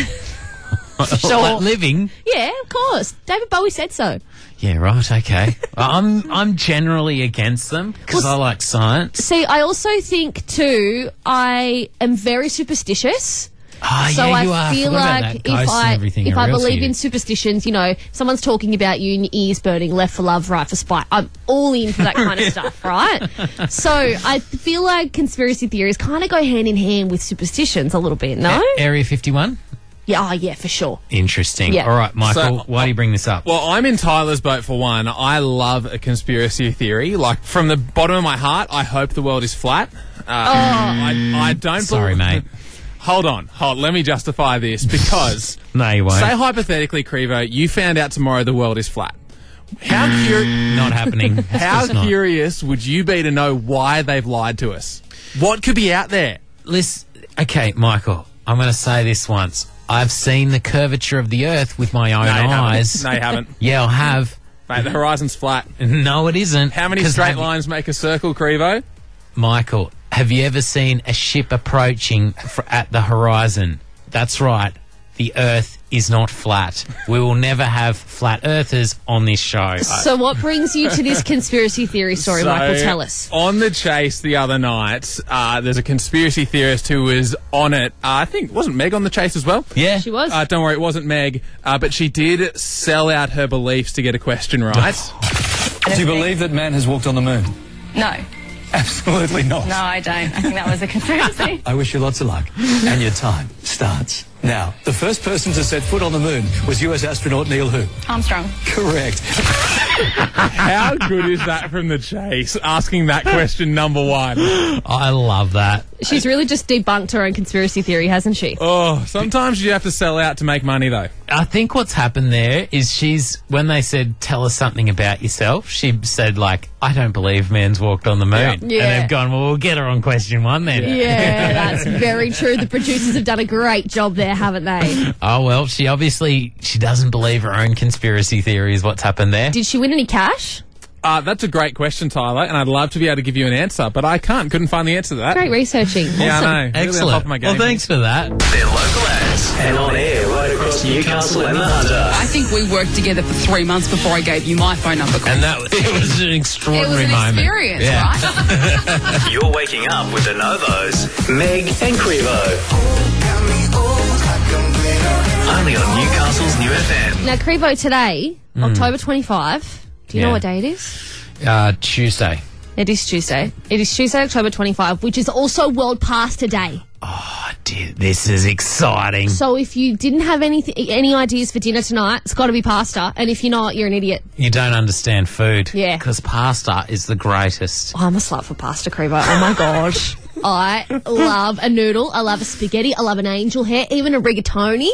Sure. Like living? Yeah, of course. David Bowie said so. Yeah, right, okay. I'm I'm generally against them because Well, I like science. See, I also think, too, I am very superstitious. Ah, so yeah, I you are. I feel forgot about like that. if Ghosts and I everything if are I real to believe you. in superstitions, you know, someone's talking about you and your ears burning, left for love, right for spite. I'm all in for that kind of stuff, right? So I feel like conspiracy theories kind of go hand in hand with superstitions a little bit, no? A- Area fifty-one? Yeah, oh, yeah, for sure. Interesting. Yeah. All right, Michael, So- why do you bring this up? Well, I'm in Tyler's boat for one. I love a conspiracy theory. Like, from the bottom of my heart, I hope the world is flat. Uh, I, I don't... Sorry, bel- mate. Hold on. Hold. Let me justify this, because... No, you won't. Say hypothetically, Crevo, you found out tomorrow the world is flat. How curious... Not happening. It's How just not. curious would you be to know why they've lied to us? What could be out there? Listen, okay, Michael, I'm going to say this once. I've seen the curvature of the Earth with my own No, you haven't. eyes. No, you haven't. Yeah, I have. Mate, the horizon's flat. No, it isn't. How many 'Cause straight have you- lines make a circle, Crevo? Michael, have you ever seen a ship approaching fr- at the horizon? That's right. The Earth is not flat. We will never have flat earthers on this show. So what brings you to this conspiracy theory story, So, Michael? Tell us. On the chase the other night, uh, there's a conspiracy theorist who was on it. Uh, I think, wasn't Meg on the chase as well? Yeah. She was. Uh, don't worry, it wasn't Meg. Uh, but she did sell out her beliefs to get a question right. Do you believe that man has walked on the moon? No. Absolutely not. No, I don't. I think that was a conspiracy. I wish you lots of luck. And your time starts now. The first person to set foot on the moon was U S astronaut Neil who? Armstrong. Correct. How good is that from the chase? Asking that question number one. I love that. She's really just debunked her own conspiracy theory, hasn't she? Oh, sometimes you have to sell out to make money, though. I think what's happened there is she's, when they said, tell us something about yourself, she said, like, I don't believe man's walked on the moon. Yeah. And they've gone, well, we'll get her on question one then. Yeah, that's very true. The producers have done a great job there, haven't they? Oh, well, she obviously, she doesn't believe her own conspiracy theories, what's happened there. Did she win any cash? Uh, that's a great question, Tyler, and I'd love to be able to give you an answer, but I can't. Couldn't find the answer to that. Great researching. Yeah, Awesome. I know. Really on top Excellent. of my Well, game. thanks for that. They're local ads and on air right across Newcastle and the Hunter. I think we worked together for three months before I gave you my phone number. And that it was an It extraordinary was an moment. experience, Yeah. right? You're waking up with the Novos, Meg and Crevo. Only on Newcastle's New F M. Now, Crevo, today, Mm. October twenty-fifth. Do you Yeah. know what day it is? Uh, Tuesday. It is Tuesday. It is Tuesday, October twenty-fifth, which is also World Pasta Day. Dear, this is exciting. So if you didn't have any any ideas for dinner tonight, it's got to be pasta. And if you're not, you're an idiot. You don't understand food. Yeah. Because pasta is the greatest. Oh, I'm a slut for pasta, Crevo. Oh my gosh. I love a noodle. I love a spaghetti. I love an angel hair. Even a rigatoni.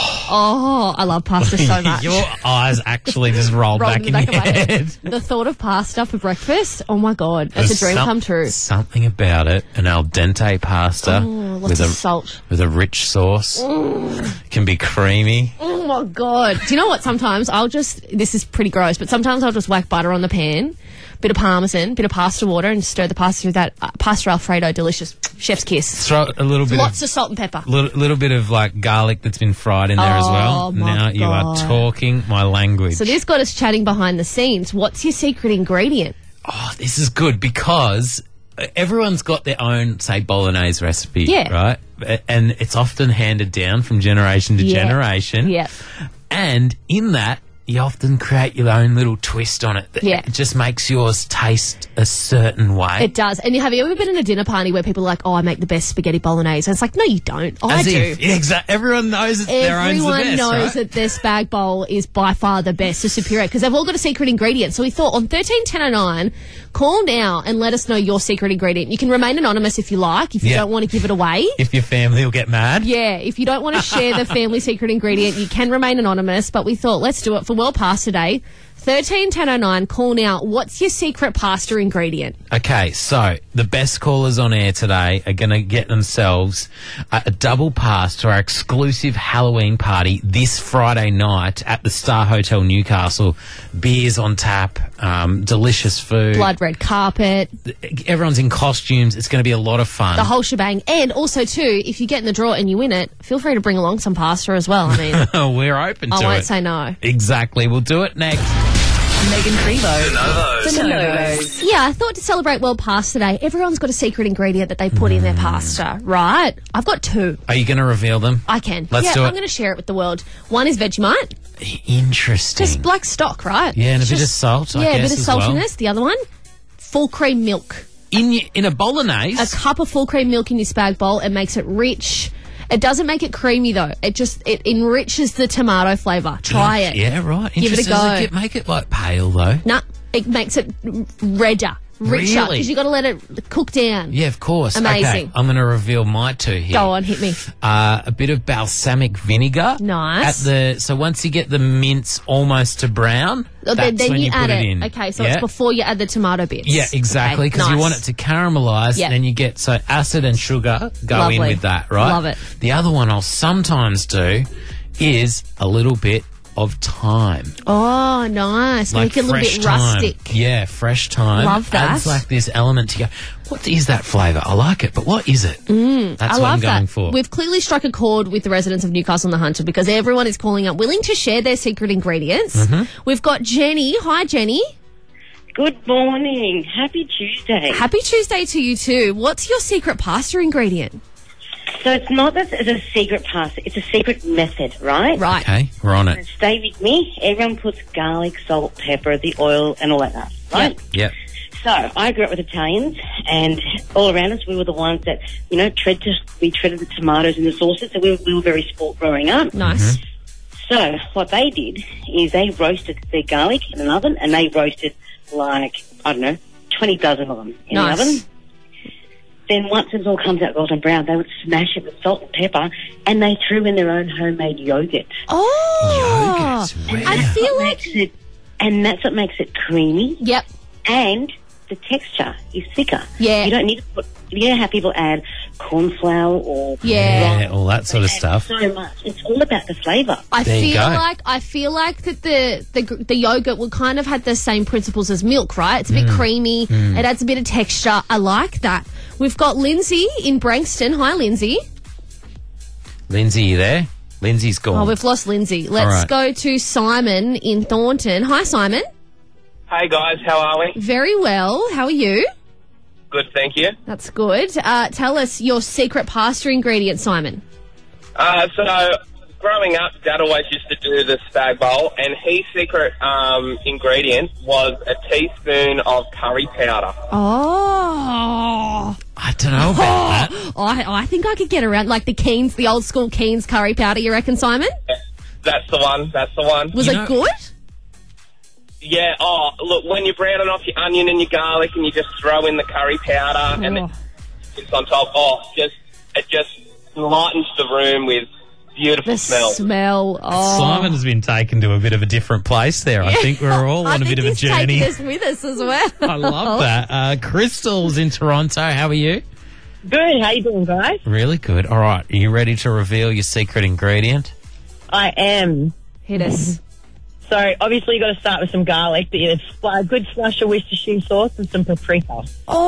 Oh, I love pasta so much. Your eyes actually just rolled Rolled back in the in back your of my head. head. The thought of pasta for breakfast. Oh my god, that's There's a dream some- come true. Something about it, an al dente pasta Oh, lots with of a salt. with a rich sauce. Mm. Can be creamy. Oh my god. Do you know what? Sometimes I'll just, this is pretty gross, but sometimes I'll just whack butter on the pan, bit of parmesan, bit of pasta water, and stir the pasta through that. Uh, pasta Alfredo, delicious. Chef's kiss. Throw a little bit Lots of of salt and pepper. little, little bit of like garlic that's been fried in there as well. Oh, my Now you are God. talking my language. So this got us chatting behind the scenes. What's your secret ingredient? Oh, this is good because everyone's got their own, say, bolognese recipe, Yeah. right? A- And it's often handed down from generation to Yeah. generation. Yeah. And in that, you often create your own little twist on it. that Yeah. It just makes yours taste a certain way. It does. And have you ever been in a dinner party where people are like, oh, I make the best spaghetti bolognese? And it's like, no, you don't. Oh, I As do. if, yeah, exactly. Everyone knows it's their own's the Everyone best, knows right? that their spag bowl is by far the best, the superior, because they've all got a secret ingredient. So we thought on thirteen ten oh nine, call now and let us know your secret ingredient. You can remain anonymous if you like, if you Yeah. don't want to give it away. If your family will get mad. Yeah, if you don't want to share the family secret ingredient, you can remain anonymous, but we thought let's do it for World Pasta Day. thirteen ten oh nine, call now. What's your secret pasta ingredient? Okay, so the best callers on air today are going to get themselves a, a double pass to our exclusive Halloween party this Friday night at the Star Hotel Newcastle. Beers on tap, um, delicious food. Blood red carpet, Everyone's in costumes. It's going to be a lot of fun. the whole shebang. And also, too, if you get in the draw and you win it, feel free to bring along some pasta as well. I mean, We're open I to won't it. say no. Exactly. We'll do it next. Megan Crevo. The Novos. The Novos. Yeah, I thought to celebrate World Pasta Day, everyone's got a secret ingredient that they put in their pasta, right? I've got two. Are you going to reveal them? I can. Let's yeah, do it. I'm going to share it with the world. One is Vegemite, Interesting. just black stock, right? Yeah, and a It's bit of just- salt, I Yeah, a guess, bit of as well. saltiness. The other one, full cream milk. in y- in a bolognese. A cup of full cream milk in your spag bowl. It makes it rich. It doesn't make it creamy though. It just it enriches the tomato flavour. Try it. Yeah, right. Give it a Interesting. Does go. it get, make it like pale though. Nah, it makes it redder, richer Really? because you got to let it cook down. Yeah, of course. Amazing. Okay, I'm going to reveal my two here. Go on, hit me. Uh, a bit of balsamic vinegar. Nice. At the so once you get the mince almost to brown, Oh, that's then then when you, you, add put it, it. in. Okay, so Yeah? it's before you add the tomato bits. Yeah, exactly. Okay, Because you nice. want it to caramelise. Yeah. Then you get so acid and sugar go in Lovely. with that, right? Love it. The other one I'll sometimes do is a little bit of thyme. Oh, nice. Like Make it a little fresh bit thyme. rustic. Yeah, fresh thyme. Love that. Adds like this element to go, what is that flavour? I like it, but what is it? Mm, That's I what love I'm going that. for. We've clearly struck a chord with the residents of Newcastle and the Hunter because everyone is calling up willing to share their secret ingredients. Mhm. We've got Jenny. Hi, Jenny. Good morning. Happy Tuesday. Happy Tuesday to you too. What's your secret pasta ingredient? So it's not that it's a secret pasta, it's a secret method, right? Right. Okay, we're on it. Stay with me. Everyone puts garlic, salt, pepper, the oil, and all that stuff, right? Yep. So I grew up with Italians, and all around us, we were the ones that, you know, tread to, we treaded the tomatoes and the sauces, so we were, we were very sport growing up. Nice. So what they did is they roasted their garlic in an oven, and they roasted like, I don't know, twenty dozen of them in Nice. the oven. Then once it all comes out golden brown, they would smash it with salt and pepper, and they threw in their own homemade yogurt. Oh, Yogurt. I That's feel what like makes it, and that's what makes it creamy. Yep. And the texture is thicker. Yeah. You don't need to put you know how people add corn flour or Yeah. Yeah, all that sort of stuff. so much. It's all about the flavour. I There you feel go. like I feel like that the, the the yogurt will kind of have the same principles as milk, right? It's a bit Mm. creamy. Mm. It adds a bit of texture. I like that. We've got Lindsay in Brankston. Hi, Lindsay. Lindsay, you there? Lindsay's gone. Oh, we've lost Lindsay. Let's right. go to Simon in Thornton. Hi, Simon. Hey guys, how are we? Very well. How are you? Good, thank you. That's good. Uh, tell us your secret pasta ingredient, Simon. Uh, so, growing up, Dad always used to do the spag bowl, and his secret um, ingredient was a teaspoon of curry powder. Oh. I don't know about that. I, I think I could get around, like the Keen's, the old school Keen's curry powder, you reckon, Simon? That's the one, that's the one. Was it good? Yeah, oh, look, when you're browning off your onion and your garlic and you just throw in the curry powder and then it's on top, oh, just it just lightens the room with beautiful The smell. smell. Oh. Simon has been taken to a bit of a different place there. I think we're all I on a think bit of a he's journey. taking us with us as well. I love that. Uh, Crystal's in Toronto. How are you? Good. How you doing, guys? Really good. All right. Are you ready to reveal your secret ingredient? I am. Hit us. So, obviously, you got to start with some garlic, but it's a good splash of Worcestershire sauce and some paprika.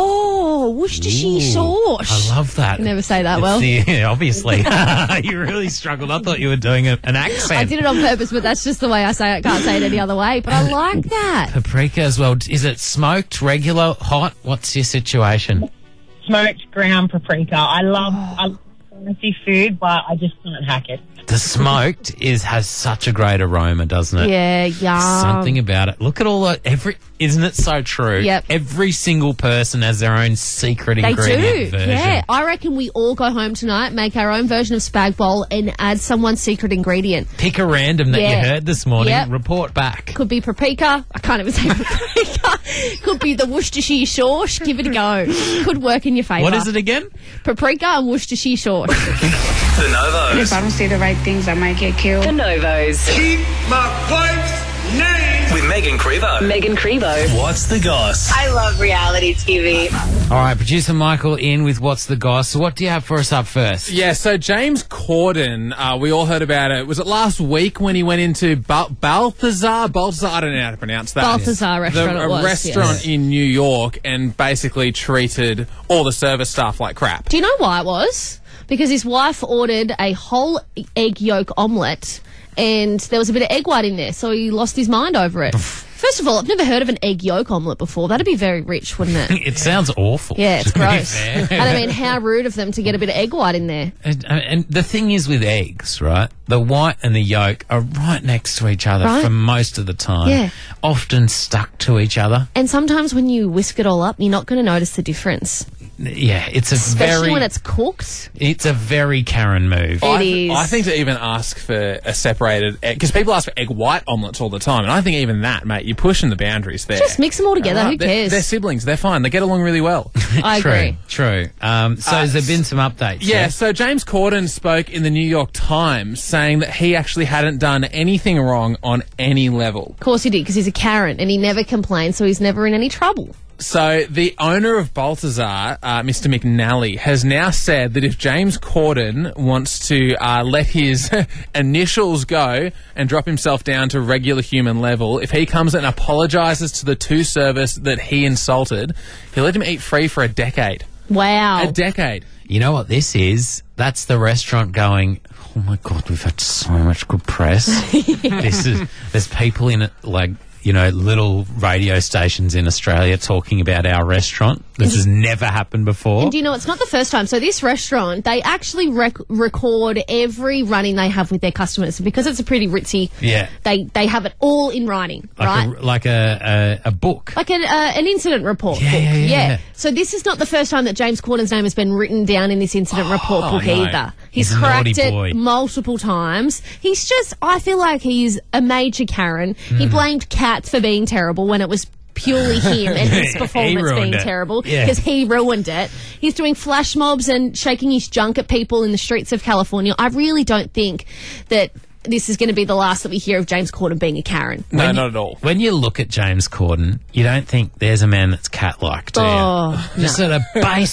Oh, Worcestershire Ooh, sauce. I love that. You never say that It's well. the- yeah, obviously. You really struggled. I thought you were doing a, an accent. I did it on purpose, but that's just the way I say it. Can't say it any other way. But I like that. Paprika as well. Is it smoked, regular, hot? What's your situation? Smoked ground paprika. I love, I love fancy food, but I just can't hack it. The smoked is has such a great aroma, doesn't it? Yeah, yum. Something about it. Look at all that. Every isn't it so true? Yep. Every single person has their own secret They ingredient do. version. Yeah. I reckon we all go home tonight, make our own version of spag bowl, and add someone's secret ingredient. Pick a random that Yeah. you heard this morning. Yep. Report back. Could be paprika. I can't even say paprika. Could be the Worcestershire sauce. Give it a go. Could work in your favour. What is it again? Paprika and Worcestershire sauce. The Novos. If I don't say the right things, I might get killed. The Novos. Keep my wife's name. With Megan Crevo. Megan Crevo. What's the goss? I love reality T V. All right, producer Michael in with What's the Goss. So what do you have for us up first? Yeah, so James Corden, uh, we all heard about it. Was it last week when he went into Bal- Balthazar? Balthazar, I don't know how to pronounce that. Balthazar restaurant The, it a was, restaurant yes. in New York, and basically treated all the service staff like crap. Do you know why it was? Because his wife ordered a whole egg yolk omelette and there was a bit of egg white in there, so he lost his mind over it. First of all, I've never heard of an egg yolk omelette before. That'd be very rich, wouldn't it? It sounds awful. Yeah, it's to be gross. fair. And I mean, how rude of them to get a bit of egg white in there. And, and the thing is with eggs, right? The white and the yolk are right next to each other Right. for most of the time. Yeah. Often stuck to each other. And sometimes when you whisk it all up, you're not going to notice the difference. Yeah, it's a Especially very when it's cooked. it's a very Karen move. I, is. I think to even ask for a separated egg, because people ask for egg white omelettes all the time, and I think even that, mate, you're pushing the boundaries there. Just mix them all together. Right, Who they're- cares? They're siblings. They're fine. They get along really well. I true, agree. True. Um, so Uh, has there been some updates? Yeah, so James Corden spoke in the New York Times saying that he actually hadn't done anything wrong on any level. Of course he did, because he's a Karen and he never complains, so he's never in any trouble. So the owner of Balthazar, uh, Mister McNally, has now said that if James Corden wants to uh, let his initials go and drop himself down to regular human level, if he comes and apologises to the two servers that he insulted, he'll let him eat free for a decade. Wow. A decade. You know what this is? That's the restaurant going, oh my God, we've had so much good press. This is, there's people in it, like, you know, little radio stations in Australia talking about our restaurant. This has never happened before. And do you know, it's not the first time. So this restaurant, they actually rec- record every run-in they have with their customers. Because it's a pretty ritzy, Yeah. they, they have it all in writing, right? Like, a, like a, a, a book. Like an, uh, an incident report Yeah, book. yeah, yeah. So this is not the first time that James Corden's name has been written down in this incident report Oh, book no. either. He's, He's a naughty cracked it boy. multiple times. He's just, I feel like he's a major Karen. He Mm. blamed Cats for being terrible when it was purely him and his He performance ruined being it. terrible Yeah. because he ruined it. He's doing flash mobs and shaking his junk at people in the streets of California. I really don't think that this is going to be the last that we hear of James Corden being a Karen. No, When not you- at all. When you look at James Corden, you don't think there's a man that's cat-like, do you? Oh, Just no. at a basic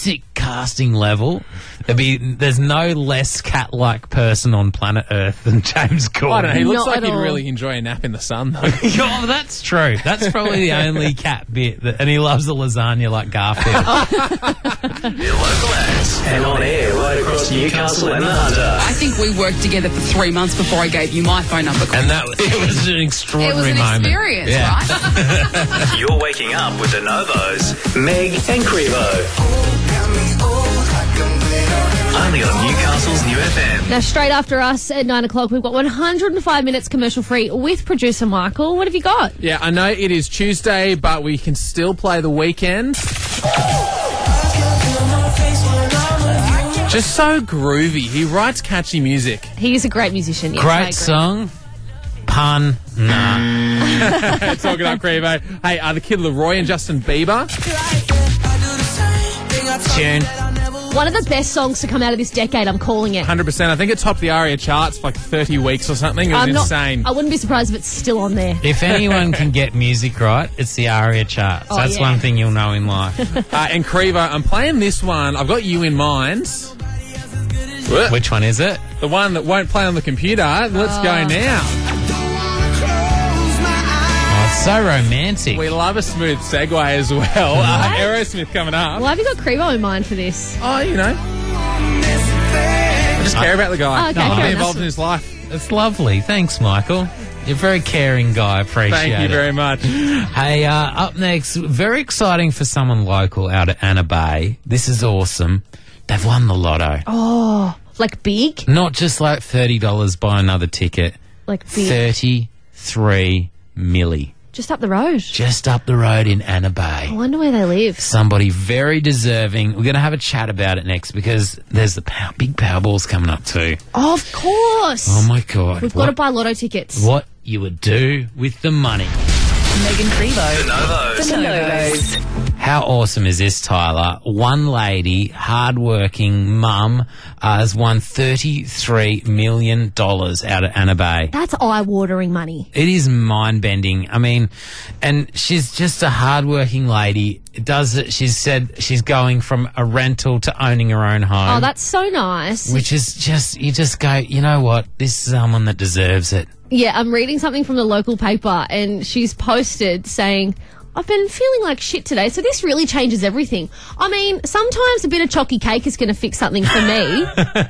broadcasting level, there'd be, there's no less cat-like person on planet Earth than James Corden. I don't know. He looks Not like at he'd all. really enjoy a nap in the sun, though. Oh, that's true. That's probably the only cat bit. That, and he loves the lasagna like Garfield. Your local ads. And on air right across Newcastle and the Hunter. I think we worked together for three months before I gave you my phone number. And that was, it was an It extraordinary was an moment. experience, Yeah. right? You're waking up with the Novos, Meg and Crevo. Only on Newcastle's New F M. Now, straight after us at nine o'clock, we've got one hundred five minutes commercial free with producer Michael. What have you got? Yeah, I know it is Tuesday, but we can still play the weekend. Just so groovy. He writes catchy music. He is a great musician. Yes, I agree. Great song. Pun. Nah. Talk it up, Crevo. Hey, uh, the Kid Leroy and Justin Bieber. Tune. One of the best songs to come out of this decade, I'm calling it. one hundred percent. I think it topped the ARIA charts for like thirty weeks or something. It was I'm not- insane. I wouldn't be surprised if it's still on there. If anyone can get music right, it's the ARIA charts. Oh, That's yeah. one thing you'll know in life. uh, and Crevo, I'm playing this one. I've got you in mind. Which one is it? The one that won't play on the computer. Let's Oh. go now. Oh, it's so romantic. We love a smooth segue as well. Uh, Aerosmith coming up. Why have you got Crevo in mind for this? Oh, you know. I just care about the guy. Oh, okay, I want to fair be enough. involved in his life. It's lovely. Thanks, Michael. You're a very caring guy. Appreciate Thank you it. very much. Hey, uh, up next, very exciting for someone local out at Anna Bay. This is awesome. They've won the lotto. Oh, like big? Not just like thirty dollars buy another ticket. Like big. thirty-three milli. Just up the road. Just up the road in Anna Bay. I wonder where they live. Somebody very deserving. We're going to have a chat about it next because there's the power, big Powerballs coming up too. Oh, of course. Oh my God. We've got what, to buy lotto tickets. what you would do with the money. Megan Crevo. The Novos. The Novos. How awesome is this, Tyler? One lady, hard-working mum, uh, has won thirty-three million dollars out at Anna Bay. That's eye-watering money. It is mind-bending. I mean, and she's just a hard-working lady. Does it? She's said she's going from a rental to owning her own home. Oh, that's so nice. Which is just, you just go, you know what? This is someone that deserves it. Yeah, I'm reading something from the local paper, and she's posted saying, I've been feeling like shit today, so this really changes everything. I mean, sometimes a bit of chalky cake is going to fix something for me.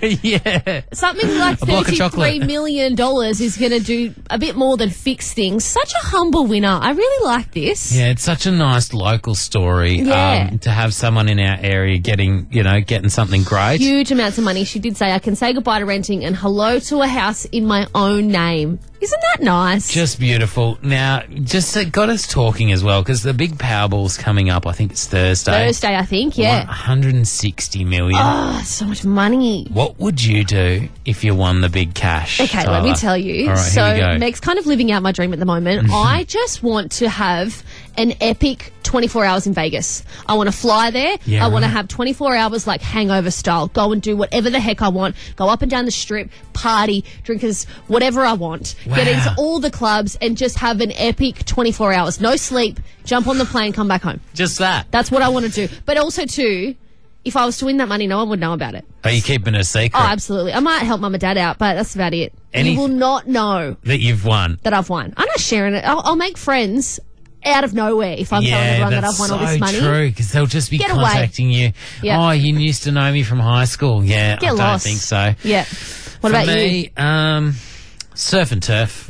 Yeah. Something like A block of thirty-three chocolate. million dollars is going to do a bit more than fix things. Such a humble winner. I really like this. Yeah, it's such a nice local story Yeah. um, to have someone in our area getting, you know, getting something great. Huge amounts of money. She did say, I can say goodbye to renting and hello to a house in my own name. Isn't that nice? Just beautiful. Now, just uh, got us talking as well because the big Powerball's coming up. I think it's Thursday. Thursday, I think, yeah. one hundred sixty million. Oh, so much money. What would you do if you won the big cash? Okay, let me Tyler? tell you. All right, so, here we go. Meg's kind of living out my dream at the moment. I just want to have an epic twenty-four hours in Vegas. I want to fly there. Yeah, I want to right. have twenty-four hours like hangover style. Go and do whatever the heck I want. Go up and down the strip, party, drinkers, whatever I want. Get Wow. into all the clubs and just have an epic twenty-four hours. No sleep, jump on the plane, come back home. Just that. That's what I want to do. But also, too, if I was to win that money, no one would know about it. Are you keeping a secret Oh, absolutely. I might help mum and dad out, but that's about it. Any- You will not know that you've won? that I've won. I'm not sharing it. I'll, I'll make friends out of nowhere if I'm telling yeah, everyone that that's I've won so all this money. true because they'll just be Get away. contacting you. Yeah. Oh, you used to know me from high school. Yeah, Get I lost. don't think so. Yeah. What For about me, you? um, surf and turf.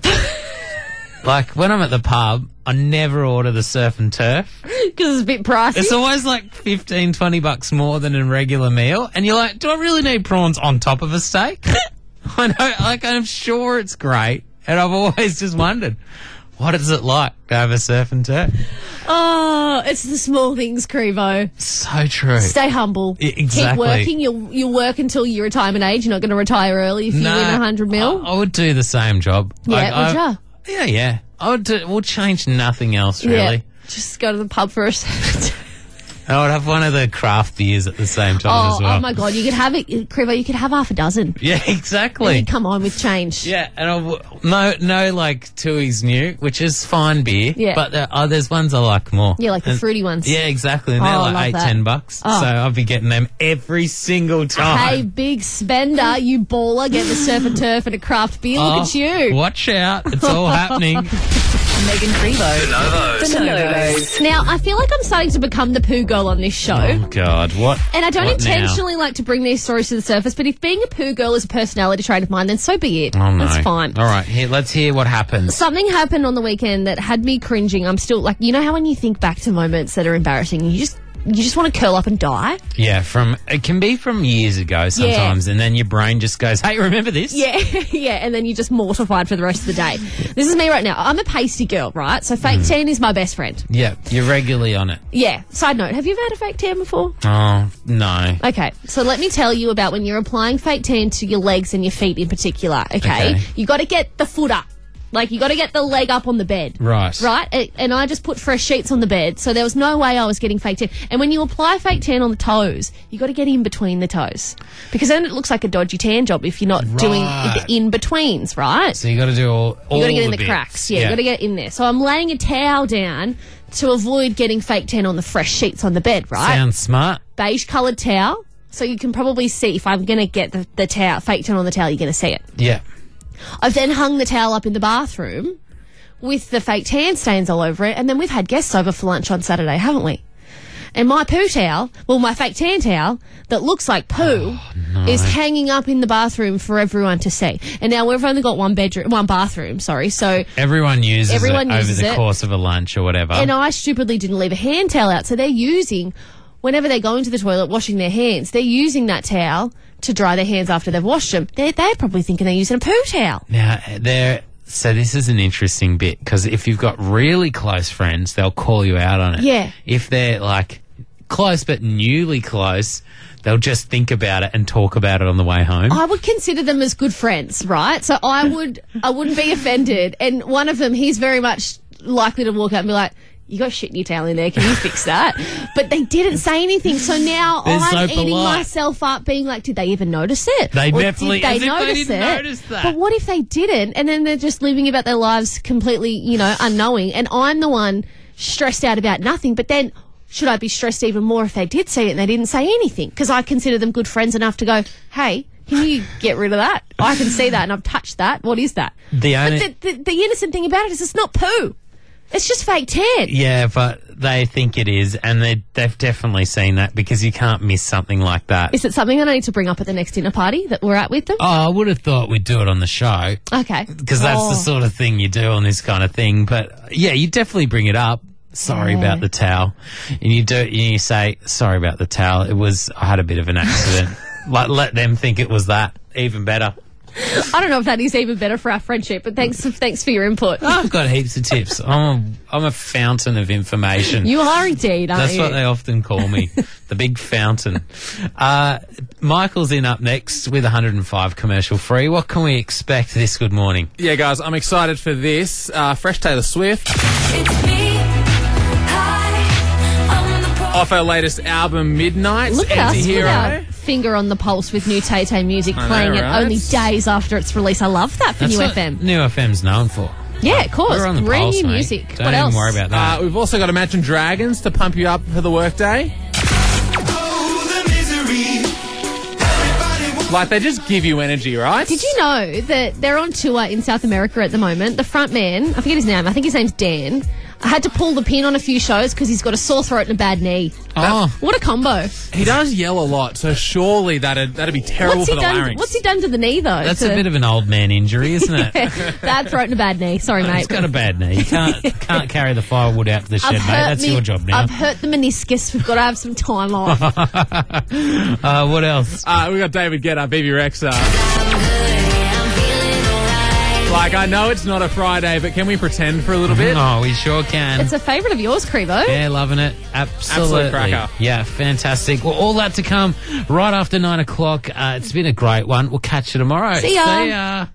Like when I'm at the pub, I never order the surf and turf. Because it's a bit pricey. It's always like fifteen, twenty bucks more than a regular meal. And you're like, do I really need prawns on top of a steak? I know, like I'm sure it's great. And I've always just wondered, what is it like to have a surf and turf? Oh, it's the small things, Crevo. So true. Stay humble. I- exactly. Keep working. You'll you'll work until your retirement age. You're not going to retire early if you No, win a hundred mil. I, I would do the same job. Yeah, Like, would I- ya? Yeah, yeah. I would do, we'll change nothing else, really. Yeah. Just go to the pub for a I would have one of the craft beers at the same time Oh, as well. oh my God, you could have it, Crivo, you could have half a dozen. Yeah, exactly. And come on with change. Yeah, and I w- no, no, like Tui's New, which is fine beer. Yeah. But there, oh, there's ones I like more. Yeah, like the And- fruity ones. Yeah, exactly. And they're Oh, I love like eight, that. ten bucks. Oh. So I'll be getting them every single time. Hey, big spender, you baller, getting the surf and turf and a craft beer. Look Oh, at you. Watch out. It's all happening. Megan Crevo. The Novos. The Novos. Now, I feel like I'm starting to become the poo girl on this show. Oh, God. What? And I don't what now? intentionally like to bring these stories to the surface, but if being a poo girl is a personality trait of mine, then so be it. Oh, no. That's fine. All right, here, let's hear what happens. Something happened on the weekend that had me cringing. I'm still like, you know how when you think back to moments that are embarrassing, you just you just want to curl up and die? Yeah, from it can be from years ago sometimes, and then your brain just goes, "Hey, remember this?" Yeah, yeah, and then you're just mortified for the rest of the day. This is me right now. I'm a pasty girl, right? So fake Mm. tan is my best friend. Yeah, you're regularly on it. Yeah. Side note, have you ever had a fake tan before? Oh no. Okay, so let me tell you about when you're applying fake tan to your legs and your feet in particular, okay? Okay. You got to get the foot up. Like, you got to get the leg up on the bed. Right. Right? A- And I just put fresh sheets on the bed, so there was no way I was getting fake tan. And when you apply fake tan on the toes, you got to get in between the toes. Because then it looks like a dodgy tan job if you're not doing Right. the in-betweens, right? So you got to do all. all You got to get in the, bits. cracks. Yeah, you got to get in there. So I'm laying a towel down to avoid getting fake tan on the fresh sheets on the bed, right? Sounds smart. Beige coloured towel. So you can probably see if I'm going to get the, the towel, fake tan on the towel, you're going to see it. Yeah. I've then hung the towel up in the bathroom with the fake tan stains all over it, and then we've had guests over for lunch on Saturday, haven't we? And my poo towel, well, my fake tan towel that looks like poo, no. is hanging up in the bathroom for everyone to see. And now we've only got one bedroom, one bathroom, sorry. So Everyone uses Everyone it over uses the it. course of a lunch or whatever. And I stupidly didn't leave a hand towel out. So they're using, whenever they go into the toilet washing their hands, they're using that towel to dry their hands after they've washed them. They're, they're probably thinking they're using a poo towel. Now, there. So this is an interesting bit because if you've got really close friends, they'll call you out on it. Yeah. If they're like close but newly close, they'll just think about it and talk about it on the way home. I would consider them as good friends, right? So I would, I wouldn't be offended. And one of them, he's very much likely to walk out and be like, "You got shit in your towel in there. Can you fix that?" But they didn't say anything. So now They're I'm so eating polite. myself up being like, did they even notice it? They Or definitely- did as they if they notice didn't it? notice that. But what if they didn't? And then they're just living about their lives completely, you know, unknowing. And I'm the one stressed out about nothing. But then should I be stressed even more if they did see it and they didn't say anything? Because I consider them good friends enough to go, "Hey, can you get rid of that? I can see that and I've touched that. What is that?" The only- but the, the, the innocent thing about it is it's not poo. It's just fake tan. Yeah, but they think it is, and they, they've definitely seen that because you can't miss something like that. Is it something I need to bring up at the next dinner party that we're at with them? Oh, I would have thought we'd do it on the show Okay. because that's Oh. the sort of thing you do on this kind of thing. But yeah, you definitely bring it up. Sorry Yeah. about the towel, and you do. You say sorry about the towel. It was I had a bit of an accident. Like let them think it was that. Even better. I don't know if that is even better for our friendship, but thanks thanks for your input. I've got heaps of tips. I'm a, I'm a fountain of information. You are indeed, aren't That's you? what they often call me, the big fountain. Uh, Michael's in up next with one hundred and five commercial free. What can we expect this good morning? Yeah, guys, I'm excited for this. Uh, fresh Taylor Swift. Off her latest album, Midnight. Look at us with Anti-Hero. our finger on the pulse with new Tay Tay music, I know, playing it right? only days after its release. I love that for That's New what F M. New F M's known for. Yeah, of course. We're on the Brand pulse, new mate. music. Don't What even else? worry about that. Uh, we've also got Imagine Dragons to pump you up for the workday. Like, they just give you energy, right? Did you know that they're on tour in South America at the moment? The front man, I forget his name, I think his name's Dan, I had to pull the pin on a few shows because he's got a sore throat and a bad knee. Oh. What a combo. He does yell a lot, so surely that'd, that'd be terrible What's for he, the done, larynx. what's he done to the knee, though? That's to- a bit of an old man injury, isn't it? Bad throat and a bad knee. Sorry, mate. He's got a bad knee. You can't can't carry the firewood out to the shed, mate. That's me- your job now. I've hurt the meniscus. We've got to have some time off. uh, what else? Uh, we got David Guetta, B B Rexa. Like, I know it's not a Friday, but can we pretend for a little bit? Oh, we sure can. It's a favourite of yours, Crevo. Yeah, loving it. Absolutely. Absolute cracker. Yeah, fantastic. Well, all that to come right after nine o'clock. Uh, it's been a great one. We'll catch you tomorrow. See ya. See ya.